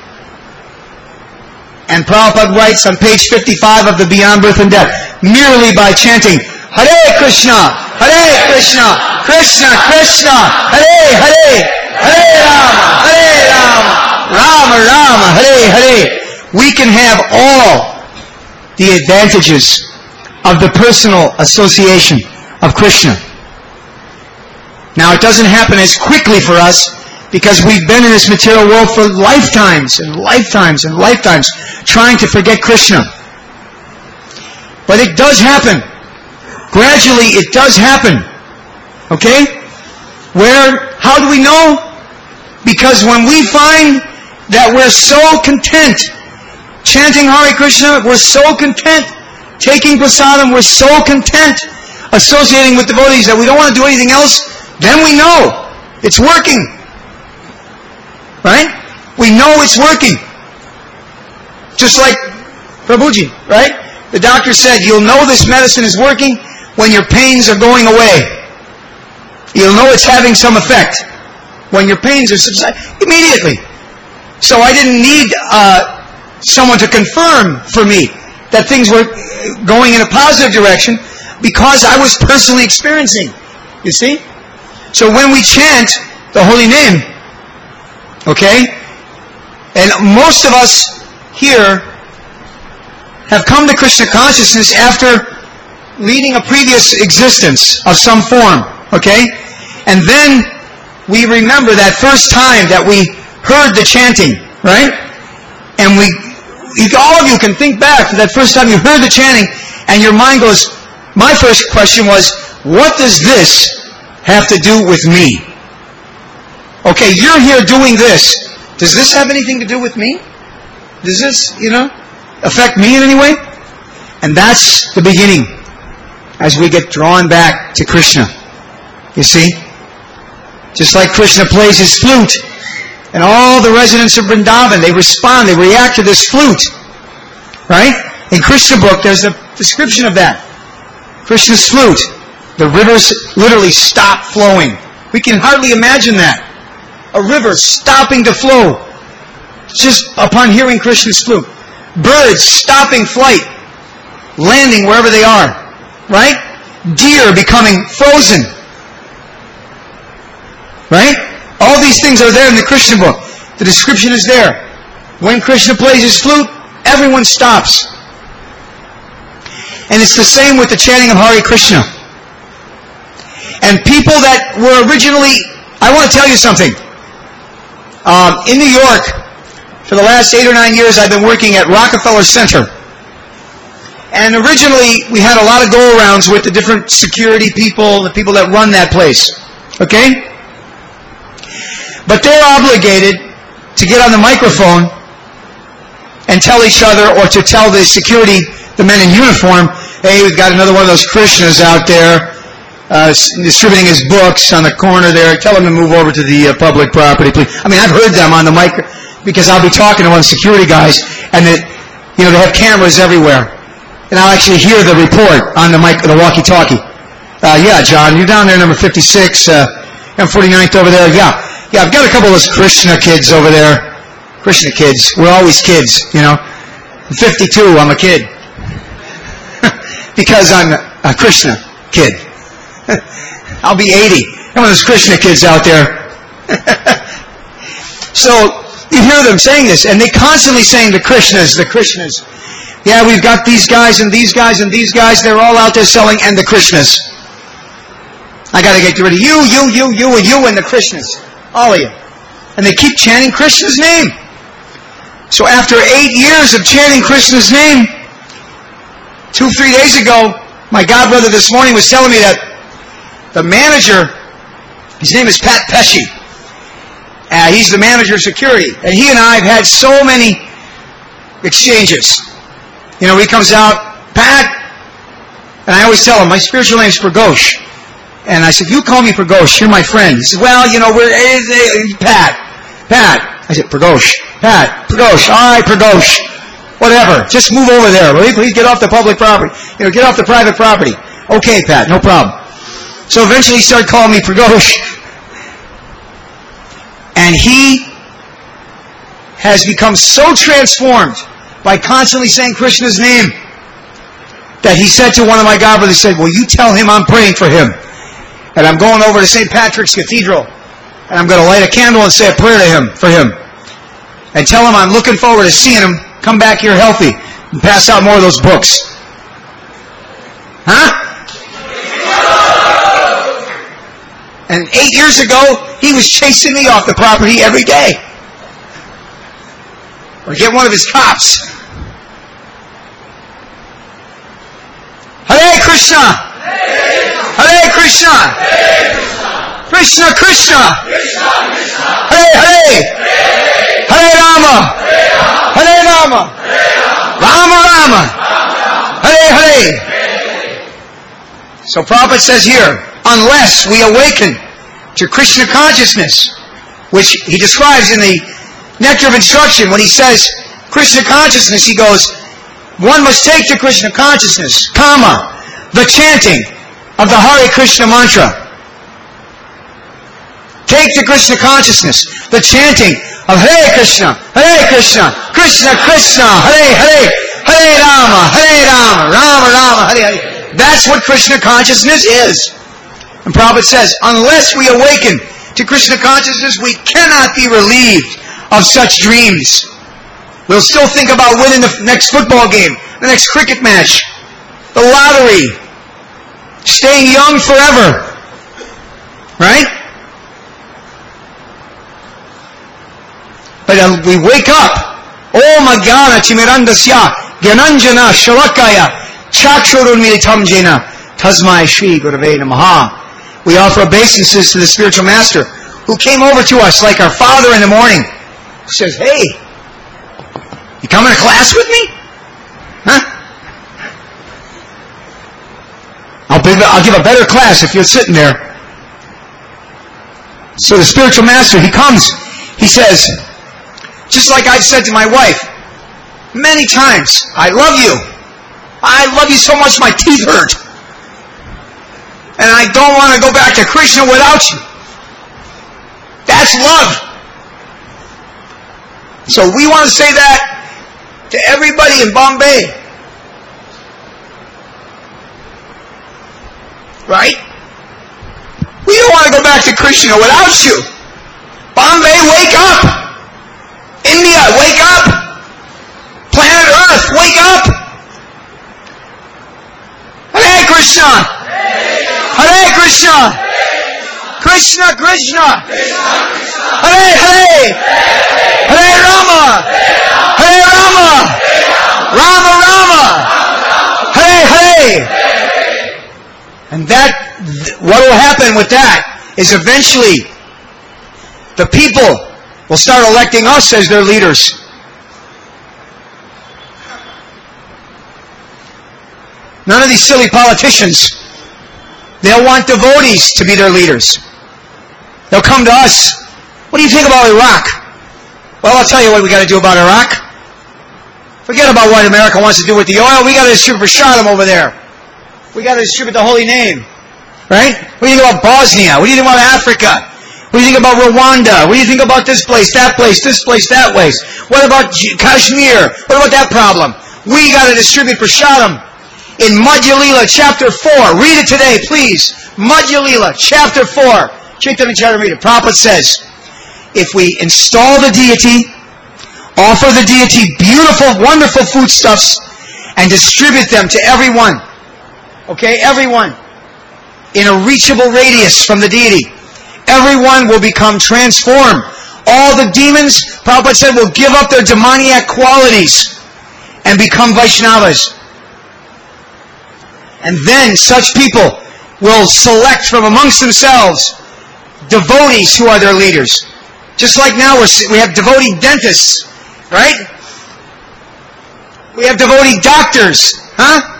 A: And Prabhupada writes on page 55 of the Beyond Birth and Death, merely by chanting, Hare Krishna, Hare Krishna, Krishna Krishna, Hare Hare, Hare Rama, Hare Rama, Rama Rama, Hare Hare, we can have all the advantages of the personal association of Krishna. Now, it doesn't happen as quickly for us Because we've been in this material world for lifetimes and lifetimes and lifetimes trying to forget Krishna. But it does happen. Gradually, it does happen. Okay? How do we know? Because when we find that we're so content chanting Hare Krishna, we're so content taking prasadam, we're so content associating with devotees that we don't want to do anything else, then we know it's working. Right? We know it's working. Just like Prabhuji, right? The doctor said, you'll know this medicine is working when your pains are going away. You'll know it's having some effect when your pains are subsiding immediately. So I didn't need someone to confirm for me that things were going in a positive direction because I was personally experiencing. You see? So when we chant the holy name, okay, and most of us here have come to Krishna consciousness after leading a previous existence of some form, okay? And then we remember that first time that we heard the chanting, right? And all of you can think back to that first time you heard the chanting, and your mind goes, my first question was, what does this have to do with me? Okay, you're here doing this. Does this have anything to do with me? Does this, affect me in any way? And that's the beginning as we get drawn back to Krishna. You see? Just like Krishna plays his flute, and all the residents of Vrindavan, they respond, they react to this flute. Right? In Krishna book, there's a description of that. Krishna's flute. The rivers literally stop flowing. We can hardly imagine that. A river stopping to flow just upon hearing Krishna's flute. Birds stopping flight, landing wherever they are. Right? Deer becoming frozen. Right? All these things are there in the Krishna book. The description is there. When Krishna plays his flute, everyone stops. And it's the same with the chanting of Hare Krishna. And people that were originally... I want to tell you something. In New York, for the last 8 or 9 years, I've been working at Rockefeller Center. And originally, we had a lot of go-arounds with the different security people, the people that run that place. Okay? But they're obligated to get on the microphone and tell each other, or to tell the security, the men in uniform, hey, we've got another one of those Krishnas out there distributing his books on the corner there. Tell him to move over to the public property, please. I mean, I've heard them on the mic because I'll be talking to one of the security guys, and they have cameras everywhere. And I'll actually hear the report on the mic, the walkie-talkie. Yeah, John, you're down there, number 56, M49th over there. Yeah, I've got a couple of those Krishna kids over there. Krishna kids. We're always kids, I'm 52, I'm a kid. Because I'm a Krishna kid. I'll be 80. One of those Krishna kids out there. So, you hear them saying this, and they constantly saying the Krishnas. Yeah, we've got these guys and these guys and these guys. They're all out there selling, and the Krishnas. I got to get rid of you, and you, and the Krishnas. All of you. And they keep chanting Krishna's name. So after 8 years of chanting Krishna's name, 2-3 days ago, my godbrother this morning was telling me that the manager, his name is Pat Pesci. He's the manager of security. And he and I have had so many exchanges. He comes out, Pat, and I always tell him, my spiritual name is Pragosh. And I said, you call me Pragosh, you're my friend. He said, well, we're Pat. I said, Pragosh. Pat, Pragosh, all right, Pragosh. Whatever, just move over there. Please get off the public property. Get off the private property. Okay, Pat, no problem. So eventually he started calling me Pragosh. And he has become so transformed by constantly saying Krishna's name that he said to one of my godbrothers, he said, well, you tell him I'm praying for him. And I'm going over to St. Patrick's Cathedral. And I'm going to light a candle and say a prayer to him, for him. And tell him I'm looking forward to seeing him come back here healthy and pass out more of those books. Huh? And 8 years ago, he was chasing me off the property every day. Or get one of his cops. Hare Krishna! Hare Krishna! Krishna Krishna! Hare Hare! Hare Rama! Hare Rama! Rama Rama! Hare Hare! So Prabhupada says here, unless we awaken to Krishna consciousness, which he describes in the Nectar of Instruction, when he says Krishna consciousness, he goes, one must take to Krishna consciousness, comma, the chanting of the Hare Krishna mantra. Take to Krishna consciousness, the chanting of Hare Krishna, Krishna Krishna, Hare Hare, Hare Rama, Rama Rama, Hare Hare. That's what Krishna consciousness is. And Prabhupada says, unless we awaken to Krishna consciousness, we cannot be relieved of such dreams. We'll still think about winning the next football game, the next cricket match, the lottery, staying young forever. Right? But we wake up. Om Ajnana Timirandasya Gyananjana Shalakaya Chakshurunmilitam Jena Tasmai Shri Gurave Namaha. We offer obeisances to the spiritual master who came over to us like our father in the morning. Who says, hey, you coming to class with me? Huh? I'll give a better class if you're sitting there. So the spiritual master, he comes, he says, just like I've said to my wife many times, I love you. I love you so much my teeth hurt. And I don't want to go back to Krishna without you. That's love. So we want to say that to everybody in Bombay. Right? We don't want to go back to Krishna without you. Bombay, wake up! India, wake up! Planet Earth, wake up! Hare Krishna! Hare Krishna! Krishna Krishna! Hare Hare! Hare Rama! Hare Rama! Rama Rama! Hare Hare! And what will happen with that is eventually the people will start electing us as their leaders. None of these silly politicians. They'll want devotees to be their leaders. They'll come to us. What do you think about Iraq? Well, I'll tell you what we got to do about Iraq. Forget about what America wants to do with the oil. We got to distribute Prasadam over there. We got to distribute the holy name. Right? What do you think about Bosnia? What do you think about Africa? What do you think about Rwanda? What do you think about this place, that place, that place? What about Kashmir? What about that problem? We got to distribute Prasadam. In Madhya Lila, chapter 4. Read it today, please. Madhya Lila, chapter 4. Chaitanya Charitamrita. Prabhupada says, if we install the deity, offer the deity beautiful, wonderful foodstuffs, and distribute them to everyone, okay, everyone, in a reachable radius from the deity, everyone will become transformed. All the demons, Prabhupada said, will give up their demoniac qualities and become Vaishnavas. And then such people will select from amongst themselves devotees who are their leaders. Just like now we have devotee dentists, right? We have devotee doctors, huh?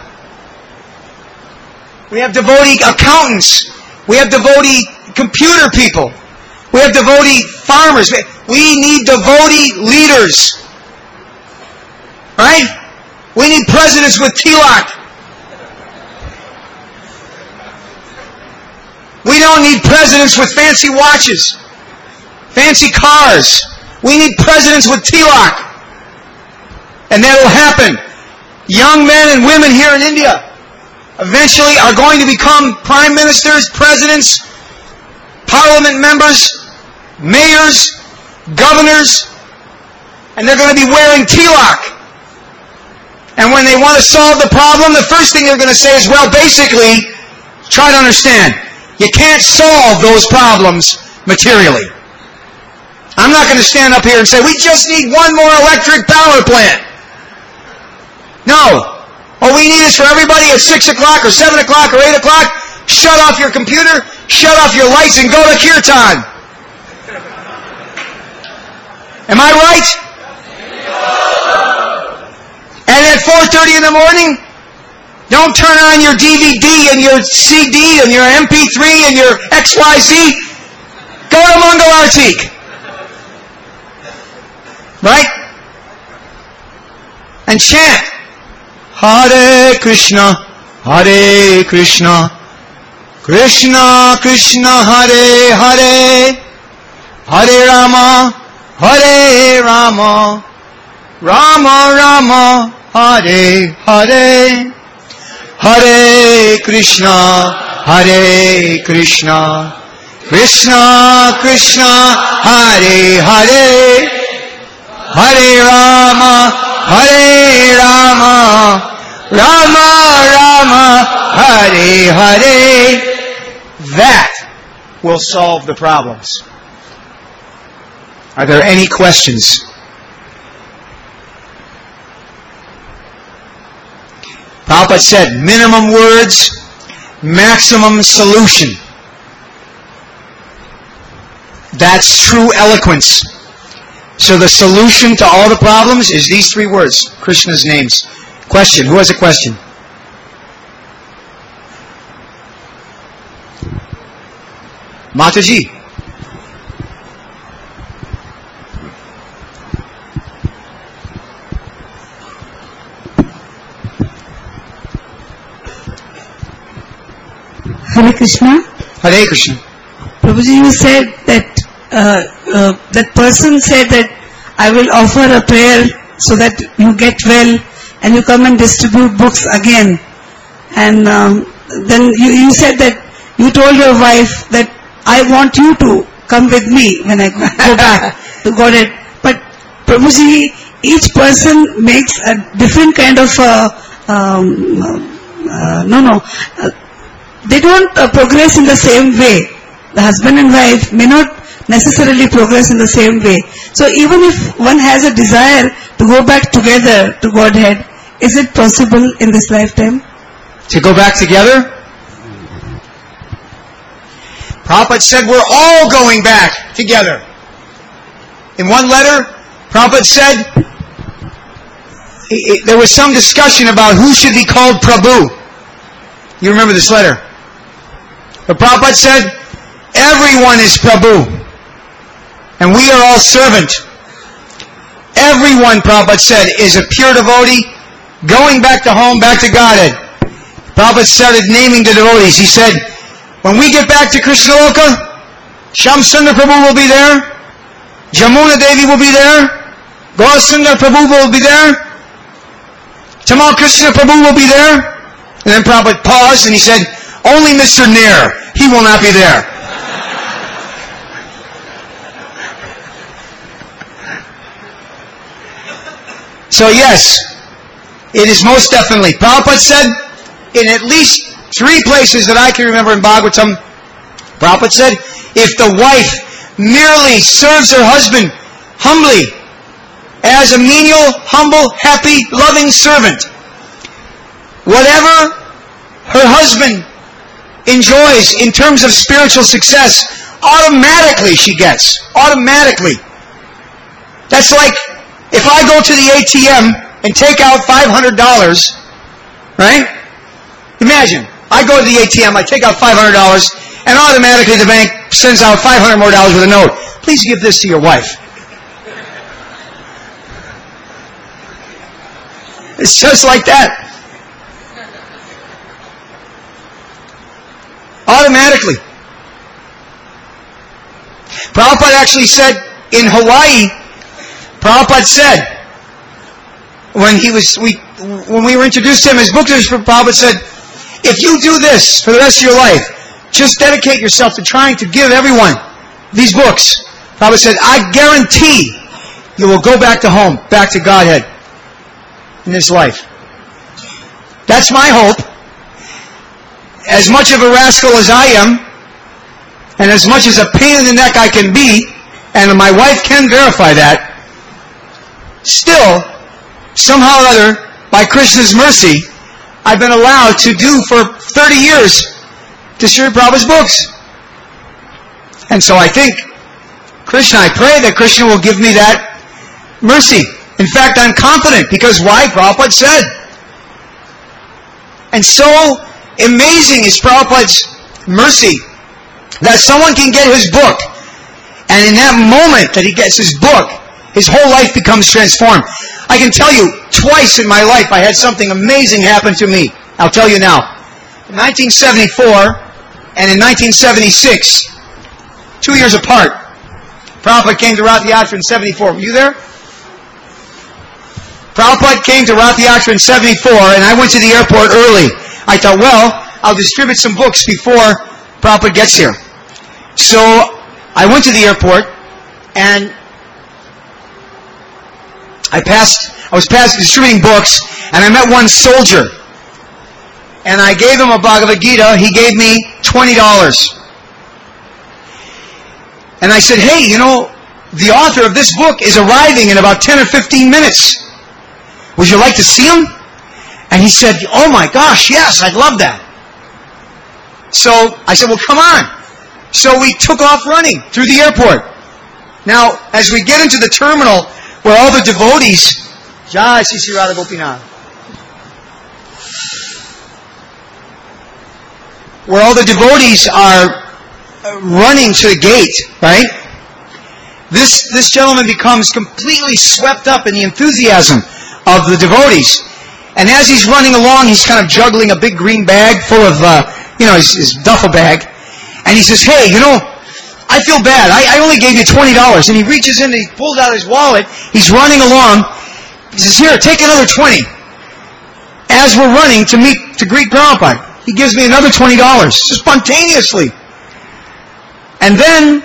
A: We have devotee accountants. We have devotee computer people. We have devotee farmers. We need devotee leaders. Right? We need presidents with tilak. We don't need presidents with fancy watches, fancy cars. We need presidents with tilak. And that will happen. Young men and women here in India eventually are going to become prime ministers, presidents, parliament members, mayors, governors, and they're going to be wearing tilak. And when they want to solve the problem, the first thing they're going to say is, well, basically, try to understand, You can't solve those problems materially. I'm not going to stand up here and say, we just need one more electric power plant. No. All we need is for everybody at 6 o'clock or 7 o'clock or 8 o'clock, shut off your computer, shut off your lights, and go to kirtan. Am I right? And at 4:30 in the morning, don't turn on your DVD and your CD and your MP3 and your XYZ. Go to Mangal Artik. Right? And chant. Hare Krishna, Hare Krishna, Krishna Krishna, Hare Hare, Hare Rama, Hare Rama, Rama Rama, Hare Hare, Hare Krishna, Hare Krishna, Krishna Krishna, Hare Hare, Hare Rama, Hare Rama, Rama Rama, Hare Hare. That will solve the problems. Are there any questions? Prabhupada said, minimum words, maximum solution. That's true eloquence. So the solution to all the problems is these 3 words, Krishna's names. Question. Who has a question? Mataji.
B: Hare Krishna.
A: Hare Krishna.
B: Prabhuji, you said that that person said that I will offer a prayer so that you get well and you come and distribute books again. And then you said that you told your wife that I want you to come with me when I go back to Godhead. But Prabhuji, each person makes a different kind of they don't progress in the same way. The husband and wife may not necessarily progress in the same way. So even if one has a desire to go back together to Godhead, is it possible in this lifetime?
A: To go back together? Prabhupada said we're all going back together. In one letter, Prabhupada said there was some discussion about who should be called Prabhu. You remember this letter. But Prabhupada said, everyone is Prabhu. And we are all servant. Everyone, Prabhupada said, is a pure devotee going back to home, back to Godhead. Prabhupada started naming the devotees. He said, when we get back to Krishnaloka, Shamsundar Prabhu will be there, Jamuna Devi will be there, Gaurasundar Prabhu will be there, Tamal Krishna Prabhu will be there. And then Prabhupada paused and he said, only Mr. Nair, he will not be there. So yes, it is most definitely. Prabhupada said, in at least 3 places that I can remember in Bhagavatam, Prabhupada said, if the wife merely serves her husband humbly, as a menial, humble, happy, loving servant, whatever her husband enjoys in terms of spiritual success, automatically she gets. Automatically. That's like, if I go to the ATM and take out $500, right? Imagine, I go to the ATM, I take out $500, and automatically the bank sends out $500 more with a note. Please give this to your wife. It's just like that. Automatically. Prabhupada actually said, in Hawaii, Prabhupada said, when we were introduced to him, his book, Prabhupada said, if you do this for the rest of your life, just dedicate yourself to trying to give everyone these books. Prabhupada said, I guarantee you will go back to home, back to Godhead in this life. That's my hope. As much of a rascal as I am, And as much as a pain in the neck I can be, and my wife can verify that, still, somehow or other, by Krishna's mercy, I've been allowed to do for 30 years to Srila Prabhupada's books. And so I think Krishna, I pray that Krishna will give me that mercy. In fact, I'm confident, because why? Prabhupada said. And so amazing is Prabhupada's mercy that someone can get his book, and in that moment that he gets his book, his whole life becomes transformed. I can tell you, twice in my life I had something amazing happen to me. I'll tell you now. In 1974 and in 1976, 2 years apart, Prabhupada came to Rath Yatra in 74. Were you there? Prabhupada came to Rath Yatra in 74, and I went to the airport early. I thought, well, I'll distribute some books before Prabhupada gets here. So I went to the airport, and I was distributing books, and I met one soldier. And I gave him a Bhagavad Gita. He gave me $20. And I said, hey, the author of this book is arriving in about 10 or 15 minutes. Would you like to see him? And he said, oh my gosh, yes, I'd love that. So I said, well, come on. So we took off running through the airport. Now, as we get into the terminal where all the devotees, Jai Sri Radha Gopinath, where all the devotees are running to the gate, right? This gentleman becomes completely swept up in the enthusiasm of the devotees. And as he's running along, he's kind of juggling a big green bag full of, his duffel bag. And he says, hey, I feel bad. I only gave you $20. And he reaches in and he pulls out his wallet. He's running along. He says, here, take another 20. As we're running to greet Prabhupada, he gives me another $20, just spontaneously. And then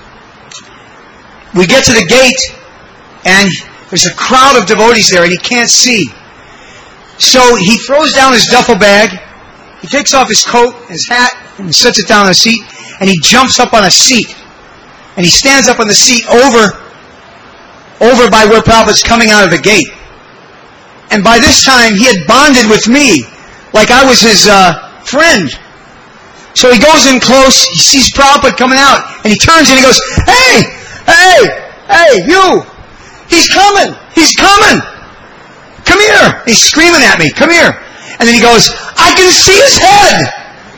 A: we get to the gate, and there's a crowd of devotees there, and he can't see. So he throws down his duffel bag, he takes off his coat, his hat, and sets it down on a seat, and he jumps up on a seat. And he stands up on the seat over by where Prabhupada's coming out of the gate. And by this time, he had bonded with me like I was his friend. So he goes in close, he sees Prabhupada coming out, and he turns and he goes, hey, you! He's coming! Come here! He's screaming at me, come here! And then he goes, I can see his head!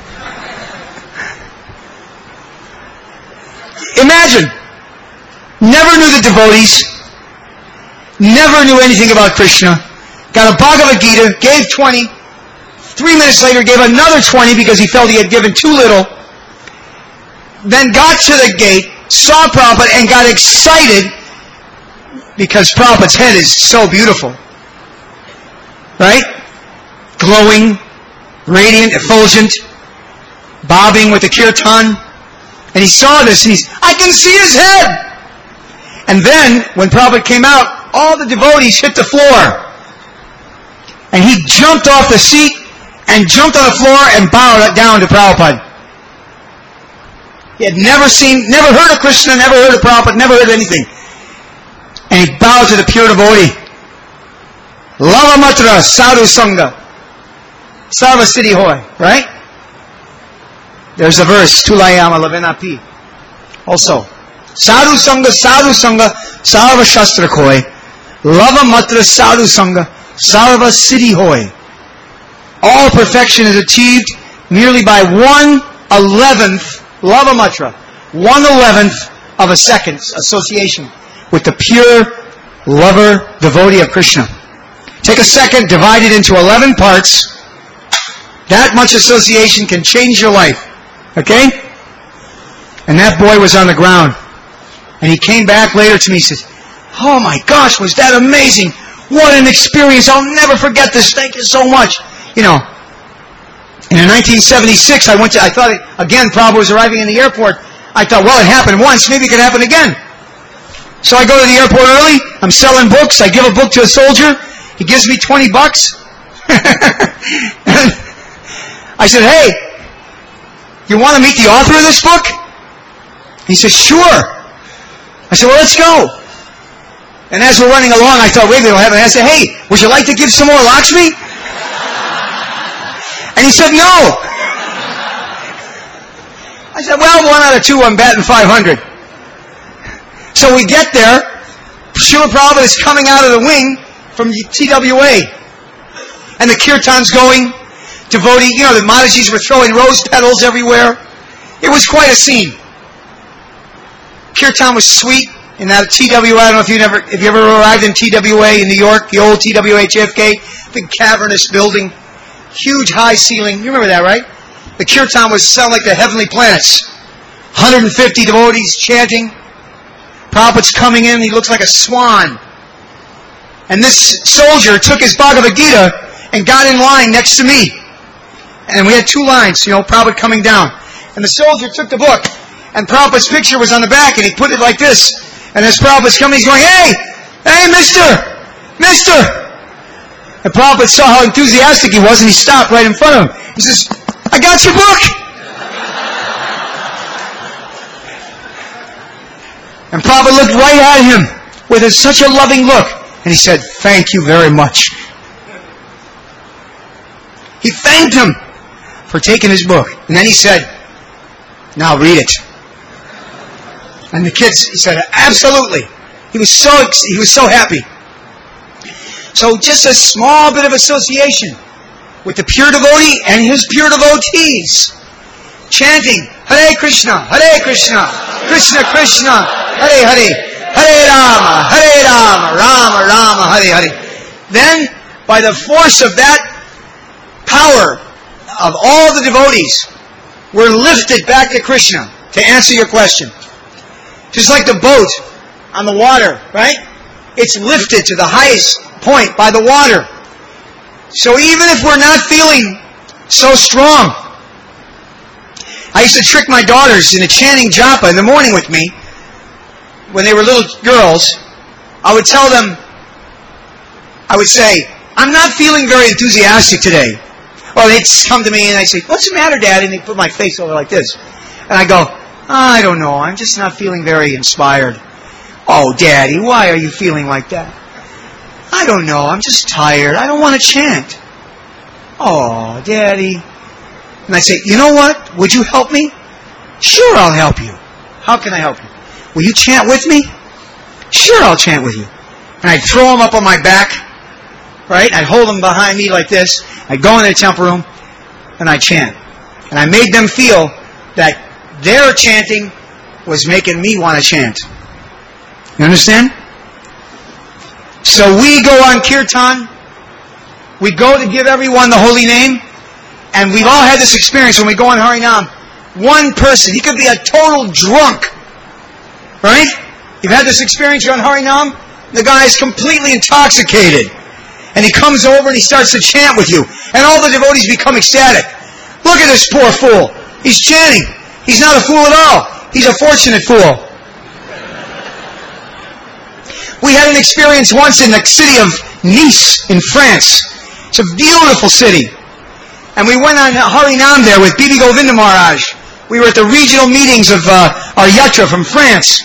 A: Imagine, never knew the devotees, never knew anything about Krishna, got a Bhagavad Gita, gave 20, 3 minutes later gave another 20 because he felt he had given too little, then got to the gate, saw Prabhupada, and got excited because Prabhupada's head is so beautiful. Right? Glowing, radiant, effulgent, bobbing with the kirtan. And he saw this, and I can see his head! And then, when Prabhupada came out, all the devotees hit the floor. And he jumped off the seat, and jumped on the floor, and bowed down to Prabhupada. He had never heard of Krishna, never heard of Prabhupada, never heard of anything. And he bowed to the pure devotee. Lava matra sadhu sangha. Sarva siddhi hoy. Right? There's a verse, Tulayama Lavenapi. Also, Sadhu Sangha, Sarva Shastra Koi, Lava Matra Sadhu Sangha, Sarva Siddhi Hoy. All perfection is achieved merely by 1/11th, Lava Matra, 1/11th of a second's association with the pure lover, devotee of Krishna. Take a second, divide it into 11 parts. That much association can change your life. Okay? And that boy was on the ground. And he came back later to me and said, oh my gosh, was that amazing? What an experience. I'll never forget this. Thank you so much. And in 1976, I thought, again, Prabhupada was arriving in the airport. I thought, well, it happened once. Maybe it could happen again. So I go to the airport early. I'm selling books. I give a book to a soldier. He gives me $20. And I said, hey, you want to meet the author of this book? He said, sure. I said, well, let's go. And as we're running along, I thought, wait a minute, I said, hey, would you like to give some more Lakshmi? And he said, no. I said, well, 1 out of 2, I'm batting 500. So we get there. Srila Prabhupada is coming out of the wing from TWA. And the kirtan's going. Devotee, the Madhajis were throwing rose petals everywhere. It was quite a scene. Kirtan was sweet. In that TWA, I don't know if you ever arrived in TWA in New York, the old TWA JFK, big cavernous building, huge high ceiling. You remember that, right? The kirtan was sound like the heavenly planets. 150 devotees chanting. Prabhupada's coming in, he looks like a swan. And this soldier took his Bhagavad Gita and got in line next to me. And we had 2 lines, Prabhupada coming down. And the soldier took the book, and Prabhupada's picture was on the back, and he put it like this. And as Prabhupada's coming, he's going, hey, mister! And Prabhupada saw how enthusiastic he was, and he stopped right in front of him. He says, I got your book! And Prabhupada looked right at him with such a loving look. And he said, thank you very much. He thanked him for taking his book. And then he said, now read it. And the kids, he said, absolutely. He was so happy. So just a small bit of association with the pure devotee and his pure devotees. Chanting, Hare Krishna, Krishna Krishna, Hare Hare, Hare Rama, Rama Rama, Hare Hare. Then, by the force of that power of all the devotees, we're lifted back to Krishna, to answer your question. Just like the boat on the water, right? It's lifted to the highest point by the water. So even if we're not feeling so strong, I used to trick my daughters into chanting japa in the morning with me. When they were little girls, I would tell them, I would say, I'm not feeling very enthusiastic today. Or they'd come to me and I'd say, what's the matter, Daddy? And they'd put my face over like this. And I go, I don't know, I'm just not feeling very inspired. Oh, Daddy, why are you feeling like that? I don't know, I'm just tired. I don't want to chant. Oh, Daddy. And I say, you know what? Would you help me? Sure, I'll help you. How can I help you? Will you chant with me? Sure, I'll chant with you. And I'd throw them up on my back, right? I'd hold them behind me like this. I'd go in the temple room, and I'd chant. And I made them feel that their chanting was making me want to chant. You understand? So we go on kirtan. We go to give everyone the holy name. And we've all had this experience when we go on Harinam. One person, he could be a total drunk. Right? You've had this experience, you're on Harinam. The guy is completely intoxicated. And he comes over and he starts to chant with you. And all the devotees become ecstatic. Look at this poor fool. He's chanting. He's not a fool at all. He's a fortunate fool. We had an experience once in the city of Nice in France. It's a beautiful city. And we went on Harinam there with Bibi Govinda Maharaj. We were at the regional meetings of our yatra from France.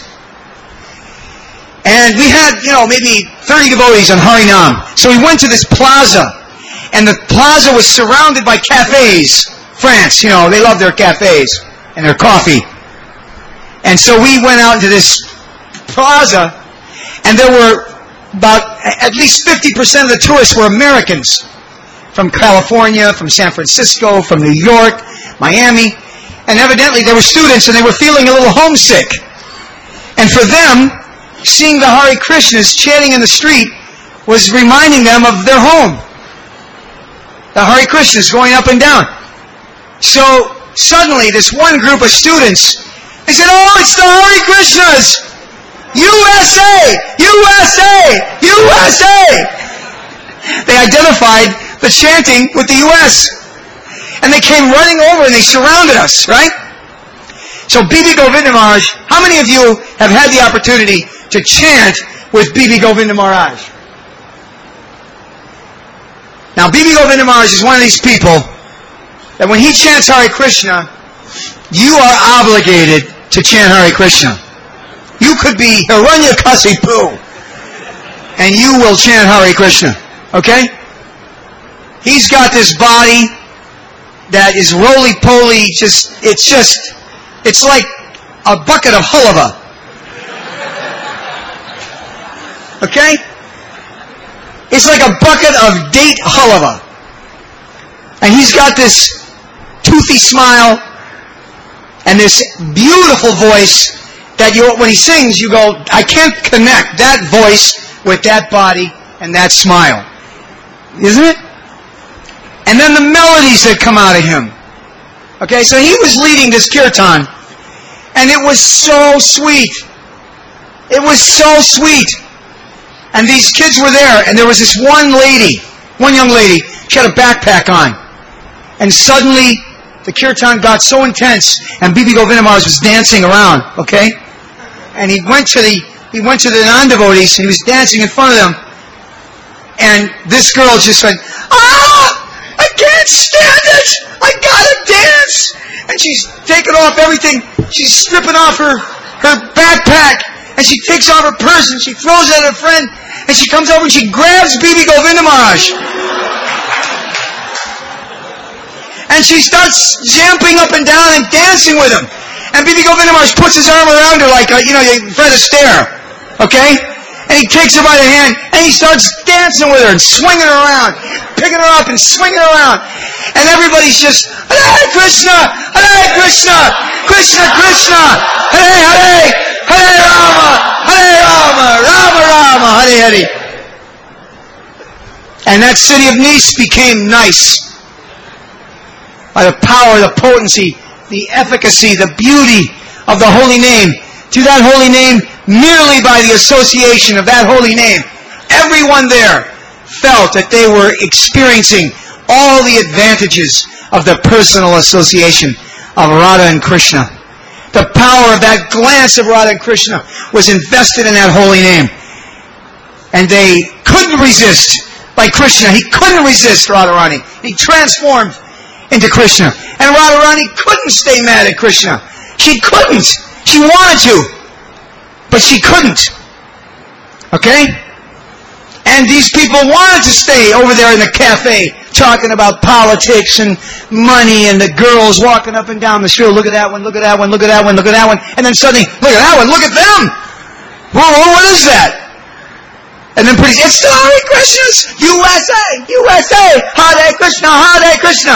A: And we had, maybe 30 devotees on Harinam. So we went to this plaza. And the plaza was surrounded by cafes. France, they love their cafes and their coffee. And so we went out into this plaza. And there were about at least 50% of the tourists were Americans. From California, from San Francisco, from New York, Miami. And evidently they were students and they were feeling a little homesick. And for them, seeing the Hare Krishnas chanting in the street was reminding them of their home. The Hare Krishnas going up and down. So suddenly this one group of students, they said, oh, it's the Hare Krishnas! USA! USA! USA! They identified the chanting with the U.S. And they came running over and they surrounded us, right? So Bibi Govinda Maharaj, how many of you have had the opportunity to chant with Bibi Govinda Maharaj? Now Bibi Govinda Maharaj is one of these people that when he chants Hare Krishna, you are obligated to chant Hare Krishna. You could be Hiranyakasipu, and you will chant Hare Krishna. Okay? He's got this body that is roly-poly, it's like a bucket of halava. Okay? It's like a bucket of date halava. And he's got this toothy smile and this beautiful voice that when he sings, you go, I can't connect that voice with that body and that smile. Isn't it? And then the melodies that come out of him. Okay, so he was leading this kirtan, and it was so sweet. It was so sweet. And these kids were there, and there was this one young lady, she had a backpack on. And suddenly, the kirtan got so intense, and Bibi Govinda Maharaj was dancing around, okay? And he went to the non-devotees, and he was dancing in front of them. And this girl just went, I can't stand it! I gotta dance! And she's taking off everything. She's stripping off her backpack. And she takes off her purse and she throws it at her friend. And she comes over and she grabs Bibi Govinda Maharaj. And she starts jumping up and down and dancing with him. And Bibi Govinda Maharaj puts his arm around her like, Fred Astaire. Okay? And he takes her by the hand and he starts dancing with her and swinging her around. Picking her up and swinging her around. And everybody's just, Hare Krishna! Hare Krishna! Krishna Krishna! Hare Hare! Hare Rama! Hare Rama! Rama Rama! Hare Hare! And that city of Nice became nice. By the power, the potency, the efficacy, the beauty of the holy name. To that holy name, merely by the association of that holy name, everyone there felt that they were experiencing all the advantages of the personal association of Radha and Krishna. The power of that glance of Radha and Krishna was invested in that holy name. And they couldn't resist, like Krishna. He couldn't resist Radharani. He transformed into Krishna. And Radharani couldn't stay mad at Krishna. She couldn't. She wanted to, but she couldn't. Okay? And these people wanted to stay over there in the cafe talking about politics and money and the girls walking up and down the street. Look at that one, look at that one, look at that one, look at that one. And then suddenly, look at that one, look at them. Whoa, what is that? And then pretty, it's the Hare Krishnas, USA, USA, Hare Krishna, Hare Krishna.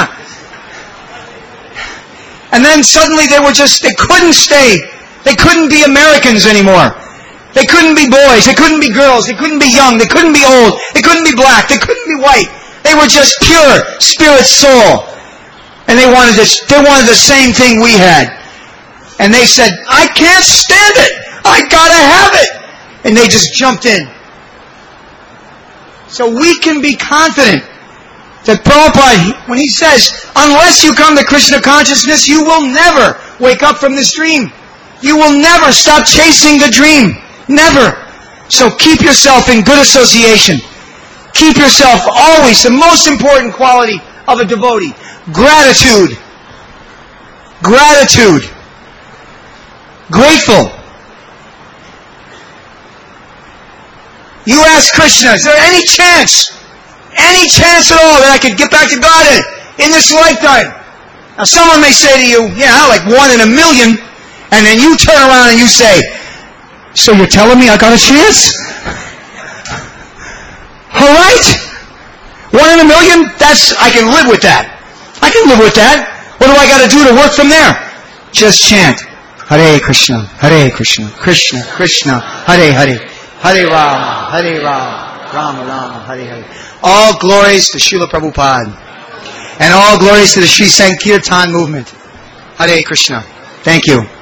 A: And then suddenly they couldn't stay. They couldn't be Americans anymore. They couldn't be boys. They couldn't be girls. They couldn't be young. They couldn't be old. They couldn't be black. They couldn't be white. They were just pure spirit soul. And they wanted the same thing we had. And they said, I can't stand it. I gotta have it. And they just jumped in. So we can be confident that Prabhupada, when he says, unless you come to Krishna consciousness, you will never wake up from this dream. You will never stop chasing the dream. Never. So keep yourself in good association. Keep yourself always, the most important quality of a devotee, gratitude. Gratitude. Grateful. You ask Krishna, is there any chance at all that I could get back to Godhead in this lifetime? Now someone may say to you, yeah, like 1 in a million, and then you turn around and you say, so you're telling me I got a chance? Alright? 1 in a million? I can live with that. I can live with that. What do I got to do to work from there? Just chant. Hare Krishna, Hare Krishna, Krishna Krishna, Hare Hare, Hare Rama, Rama Rama, Hare Hare. All glories to Srila Prabhupada. And all glories to the Sri Sankirtan movement. Hare Krishna. Thank you.